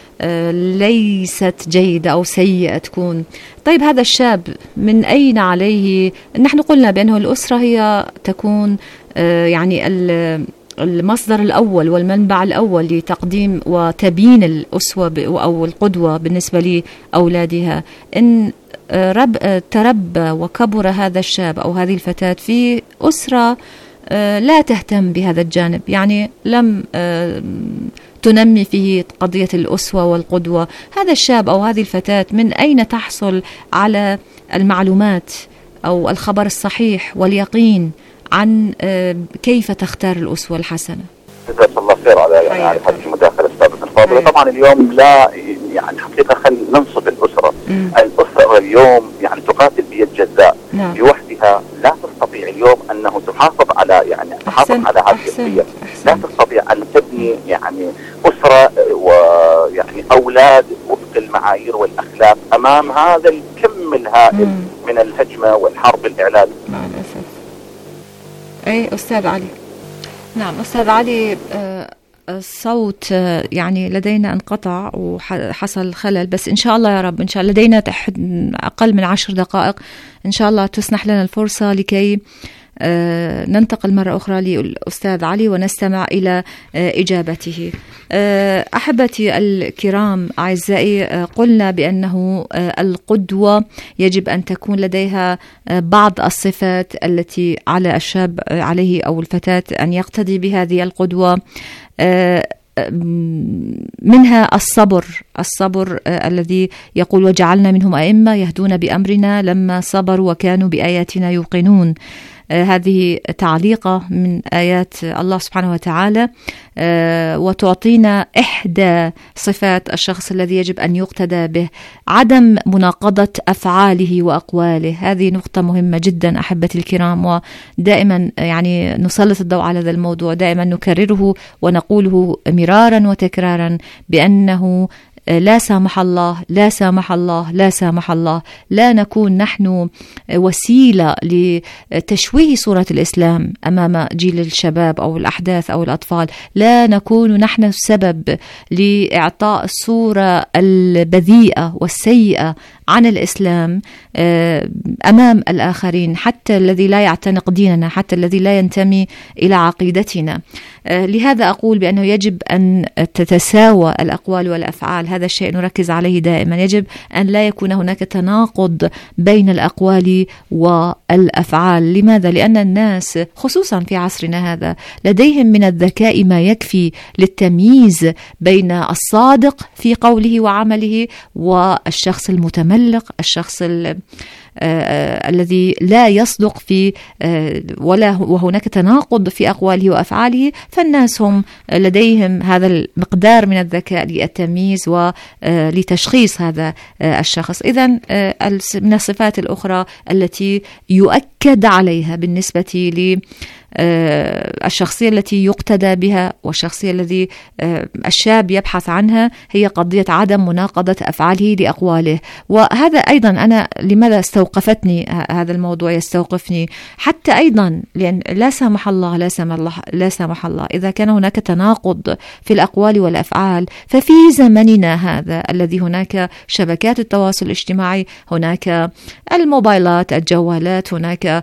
ليست جيدة أو سيئة تكون. طيب هذا الشاب من أين عليه؟ نحن قلنا بأنه الأسرة هي تكون يعني المصدر الأول والمنبع الأول لتقديم وتبيين الأسوة أو القدوة بالنسبة لأولادها. إن رب تربى وكبر هذا الشاب أو هذه الفتاة في أسرة لا تهتم بهذا الجانب، يعني لم تنمي فيه قضية الأسوة والقدوة. هذا الشاب أو هذه الفتاة من أين تحصل على المعلومات أو الخبر الصحيح واليقين عن كيف تختار الأسوة الحسنة؟ جزاك الله خير على يعني على هذه المداخلة أستاذة الفاضلة. طبعا اليوم لا يعني حقيقة خلينا ننصف الأسرة. مم. الأسرة اليوم يعني تقاتل بيد جزاء. نعم. لوحدها لا تستطيع اليوم أنه تحافظ على يعني تحافظ على هذه القضية. لا تستطيع أن تبني يعني أسرة ويعني أولاد وفق المعايير والأخلاق أمام هذا الكم الهائل مم. من الهجمة والحرب الإعلامية. مع الأسف. أي أستاذ علي. نعم أستاذ علي، الصوت يعني لدينا انقطع وحصل خلل، بس إن شاء الله يا رب إن شاء الله لدينا أقل من عشر دقائق إن شاء الله تسنح لنا الفرصة لكي ننتقل مرة أخرى للأستاذ علي ونستمع إلى إجابته. أحبتي الكرام أعزائي، قلنا بأنه القدوة يجب أن تكون لديها بعض الصفات التي على الشاب عليه أو الفتاة أن يقتدي بهذه القدوة، منها الصبر. الصبر الذي يقول وجعلنا منهم أئمة يهدون بأمرنا لما صبروا وكانوا بآياتنا يوقنون. هذه تعليقة من آيات الله سبحانه وتعالى، وتعطينا إحدى صفات الشخص الذي يجب أن يقتدى به، عدم مناقضة أفعاله وأقواله. هذه نقطة مهمة جدا أحبتي الكرام، ودائما يعني نسلط الضوء على هذا الموضوع، دائما نكرره ونقوله مرارا وتكرارا بأنه لا سامح الله لا سامح الله لا سامح الله لا نكون نحن وسيلة لتشويه صورة الإسلام أمام جيل الشباب أو الأحداث أو الأطفال، لا نكون نحن السبب لإعطاء الصورة البذيئة والسيئة عن الإسلام أمام الآخرين، حتى الذي لا يعتنق ديننا، حتى الذي لا ينتمي إلى عقيدتنا. لهذا أقول بأنه يجب أن تتساوى الأقوال والأفعال، هذا الشيء نركز عليه دائما. يجب أن لا يكون هناك تناقض بين الأقوال والأفعال. لماذا؟ لأن الناس خصوصا في عصرنا هذا لديهم من الذكاء ما يكفي للتمييز بين الصادق في قوله وعمله والشخص المتملق، الشخص ال آه الذي لا يصدق في آه ولا وهناك تناقض في أقواله وأفعاله. فالناس هم لديهم هذا المقدار من الذكاء للتمييز ولتشخيص هذا آه الشخص. إذن آه من الصفات الأخرى التي يؤكد عليها بالنسبة ل الشخصية التي يقتدى بها والشخصية الذي الشاب يبحث عنها هي قضية عدم مناقضة أفعاله لأقواله. وهذا أيضا أنا لماذا استوقفتني هذا الموضوع يستوقفني حتى أيضا لأن لا سامح الله لا سامح الله لا سامح الله إذا كان هناك تناقض في الأقوال والأفعال، ففي زمننا هذا الذي هناك شبكات التواصل الاجتماعي، هناك الموبايلات، الجوالات، هناك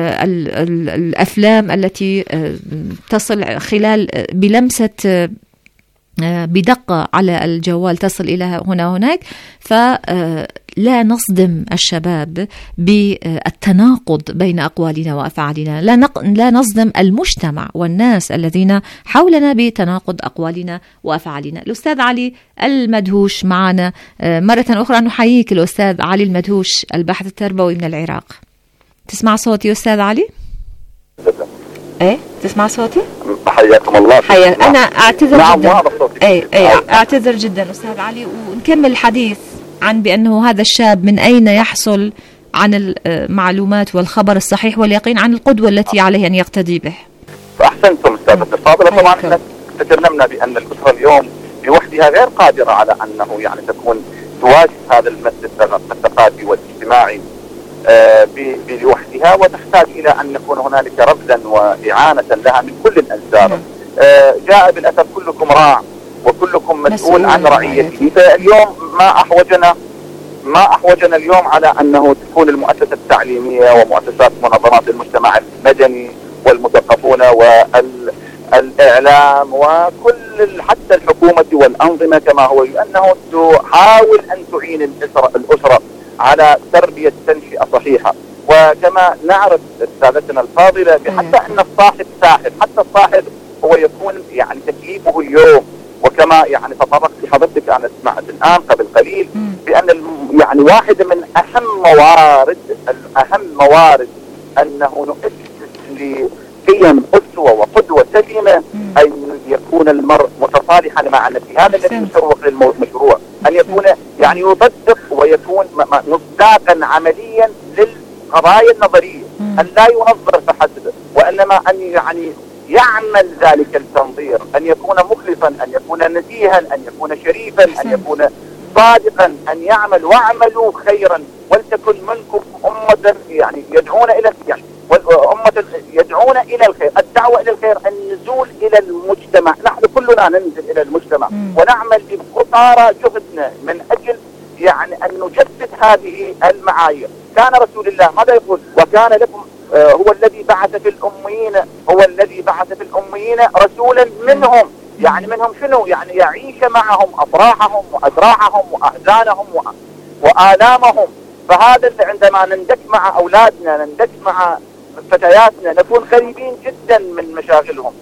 الأفلام التي تصل خلال بلمسة بدقة على الجوال تصل إلى هنا هناك، فلا نصدم الشباب بالتناقض بين أقوالنا وأفعالنا، لا لا نصدم المجتمع والناس الذين حولنا بتناقض أقوالنا وأفعالنا. الأستاذ علي المدهوش معنا مرة أخرى، نحييك الأستاذ علي المدهوش الباحث التربوي من العراق. تسمع صوتي أستاذ علي؟ ايه تسمع صوتي؟ حياكم الله. حياك. انا اعتذر نعم جدا. نعم صوتي. ايه ايه اعتذر جدا استاذ علي، ونكمل الحديث عن بانه هذا الشاب من اين يحصل عن المعلومات والخبر الصحيح واليقين عن القدوة التي عليه ان يقتدي به. فاحسنتم استاذة الفاضلة. طبعا احنا تكلمنا بان الاسرة اليوم بوحدها غير قادرة على انه يعني تكون تواجه هذا المد الثقافي والاجتماعي بوحدها، وتحتاج إلى أن يكون هنالك رمزا وإعانة لها من كل الأنساب. جاء بالأسف كلكم راع وكلكم مسؤول عن رعيته. فاليوم ما أحوجنا ما أحوجنا اليوم على أنه تكون المؤسسة التعليمية ومؤسسات منظمات المجتمع المدني والمثقفون والإعلام وكل حتى الحكومة والأنظمة كما هو أنه تحاول أن تعين الأسرة, الأسرة على تربية تنشئة صحيحة. وكما نعرف سادتنا الفاضلة حتى أن الصاحب ساحب، حتى الصاحب هو يكون يعني تكليفه اليوم، وكما يعني تطرقت لحضرتك أنا سمعت الآن قبل قليل بأن يعني واحدة من أهم موارد الأهم موارد أنه نؤسس لقيم أسوة وقدوة سليمة أن يكون المرء متصالحا مع نفسه. هذا الذي يسوق للمشروع، أن يكون يعني يطبق ويكون مصداقا عمليا للقضايا النظرية، أن لا ينظر فحسب، وإنما أن يعني يعمل ذلك التنظير، أن يكون مخلصا، أن يكون نزيها، أن يكون شريفا، أن يكون صادقا، أن يعمل واعملوا خيرا ولتكن منكم أمة يعني يدعون إلى يعني أمة يدعون إلى الخير. الدعوة إلى الخير النزول إلى المجتمع، نحن كلنا ننزل إلى المجتمع ونعمل بقصارى جهدنا من أجل يعني أن نجسد هذه المعايير. كان رسول الله ماذا يقول؟ وكان لكم آه هو الذي بعث في الأميين هو الذي بعث في الأميين رسولا منهم، يعني منهم شنو؟ يعني يعيش معهم أفراحهم وأذراعهم وأحزانهم وآلامهم. فهذا اللي عندما نندك مع أولادنا، نندك مع فتياتنا، نكون قريبين جدا من مشاغلهم.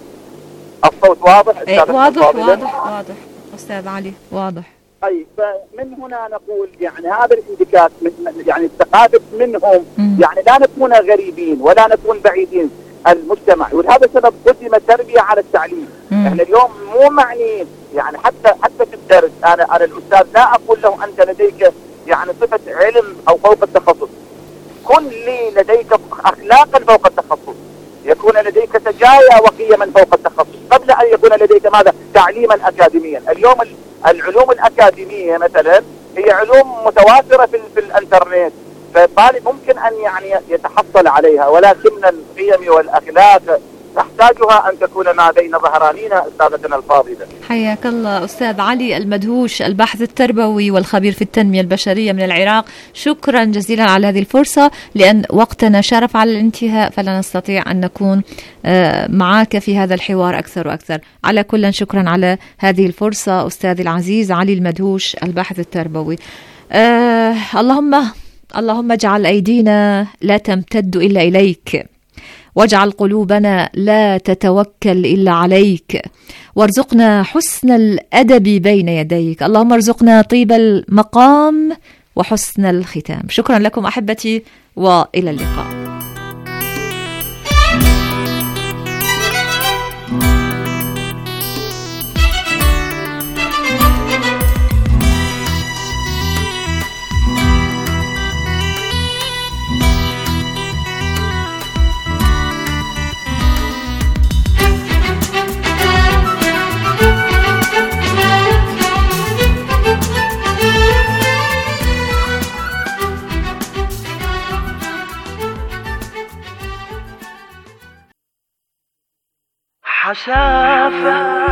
الصوت واضح؟ إيه واضح واضح واضح أستاذ علي، واضح. أي فمن هنا نقول يعني هذا الانتكاس من يعني الثقافة منهم، يعني لا نكون غريبين ولا نكون بعيدين المجتمع. ولهذا السبب قدم التربية على التعليم. مم. احنا اليوم مو معنيين يعني حتى حتى في الدرس انا انا الاستاذ لا اقول له انت لديك يعني صفة علم او فوق التخصص، كن لي لديك اخلاقا فوق التخصص، يكون لديك سجايا وقيما فوق التخصص قبل ان يكون لديك ماذا؟ تعليما اكاديميا. اليوم العلوم الاكاديمية مثلا هي علوم متوافرة في, في الانترنت، فالطالب ممكن ان يعني يتحصل عليها، ولكن القيم والاخلاق تحتاجها أن تكون ما بين ظهرانينا أستاذتنا الفاضلة. حياك الله أستاذ علي المدهوش، الباحث التربوي والخبير في التنمية البشرية من العراق. شكرا جزيلا على هذه الفرصة، لأن وقتنا شرف على الانتهاء فلا نستطيع أن نكون معك في هذا الحوار أكثر وأكثر. على كل شكرا على هذه الفرصة أستاذ العزيز علي المدهوش الباحث التربوي. آه اللهم اللهم اجعل أيدينا لا تمتد إلا إليك، واجعل قلوبنا لا تتوكل إلا عليك، وارزقنا حسن الأدب بين يديك. اللهم ارزقنا طيب المقام وحسن الختام. شكرا لكم أحبتي وإلى اللقاء. حسافة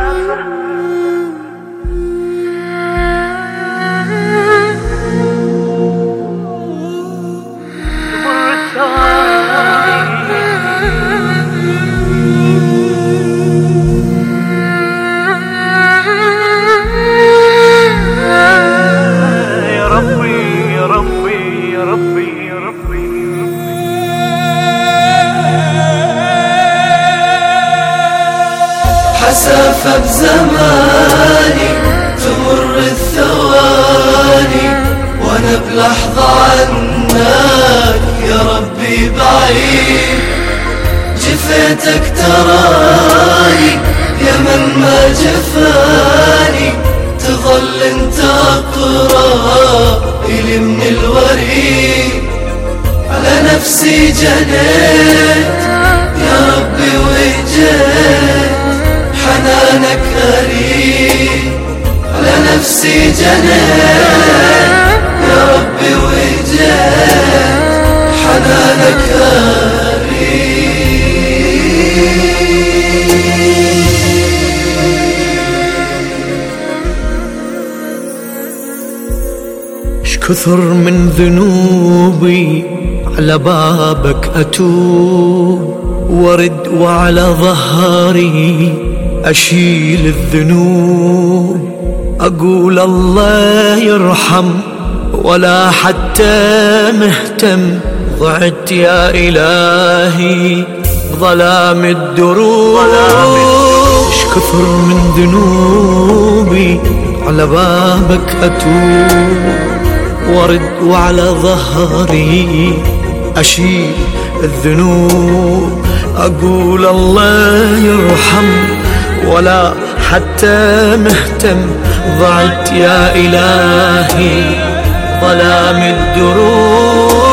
حسافة بزماني تمر الثواني وانا بلحظة عنك يا ربي بعيد، جفيتك تراني يا من ما جفاني، تظل انت اقرب الي من الوريد، على نفسي جنيت يا ربي وجيت، حنانك أريد، على نفسي جنيت يا ربي وجيت، حنانك أريد. كثر من ذنوبي على بابك أتوب، ورد وعلى ظهري أشيل الذنوب، أقول الله يرحم ولا حتى مهتم. ضعت يا إلهي ظلام الدروب، اش كثر من ذنوبي على بابك أتوب، ورد وعلى ظهري أشيل الذنوب. أقول الله يرحم ولا حتى مهتم. ضعت يا إلهي ظلام الدروب،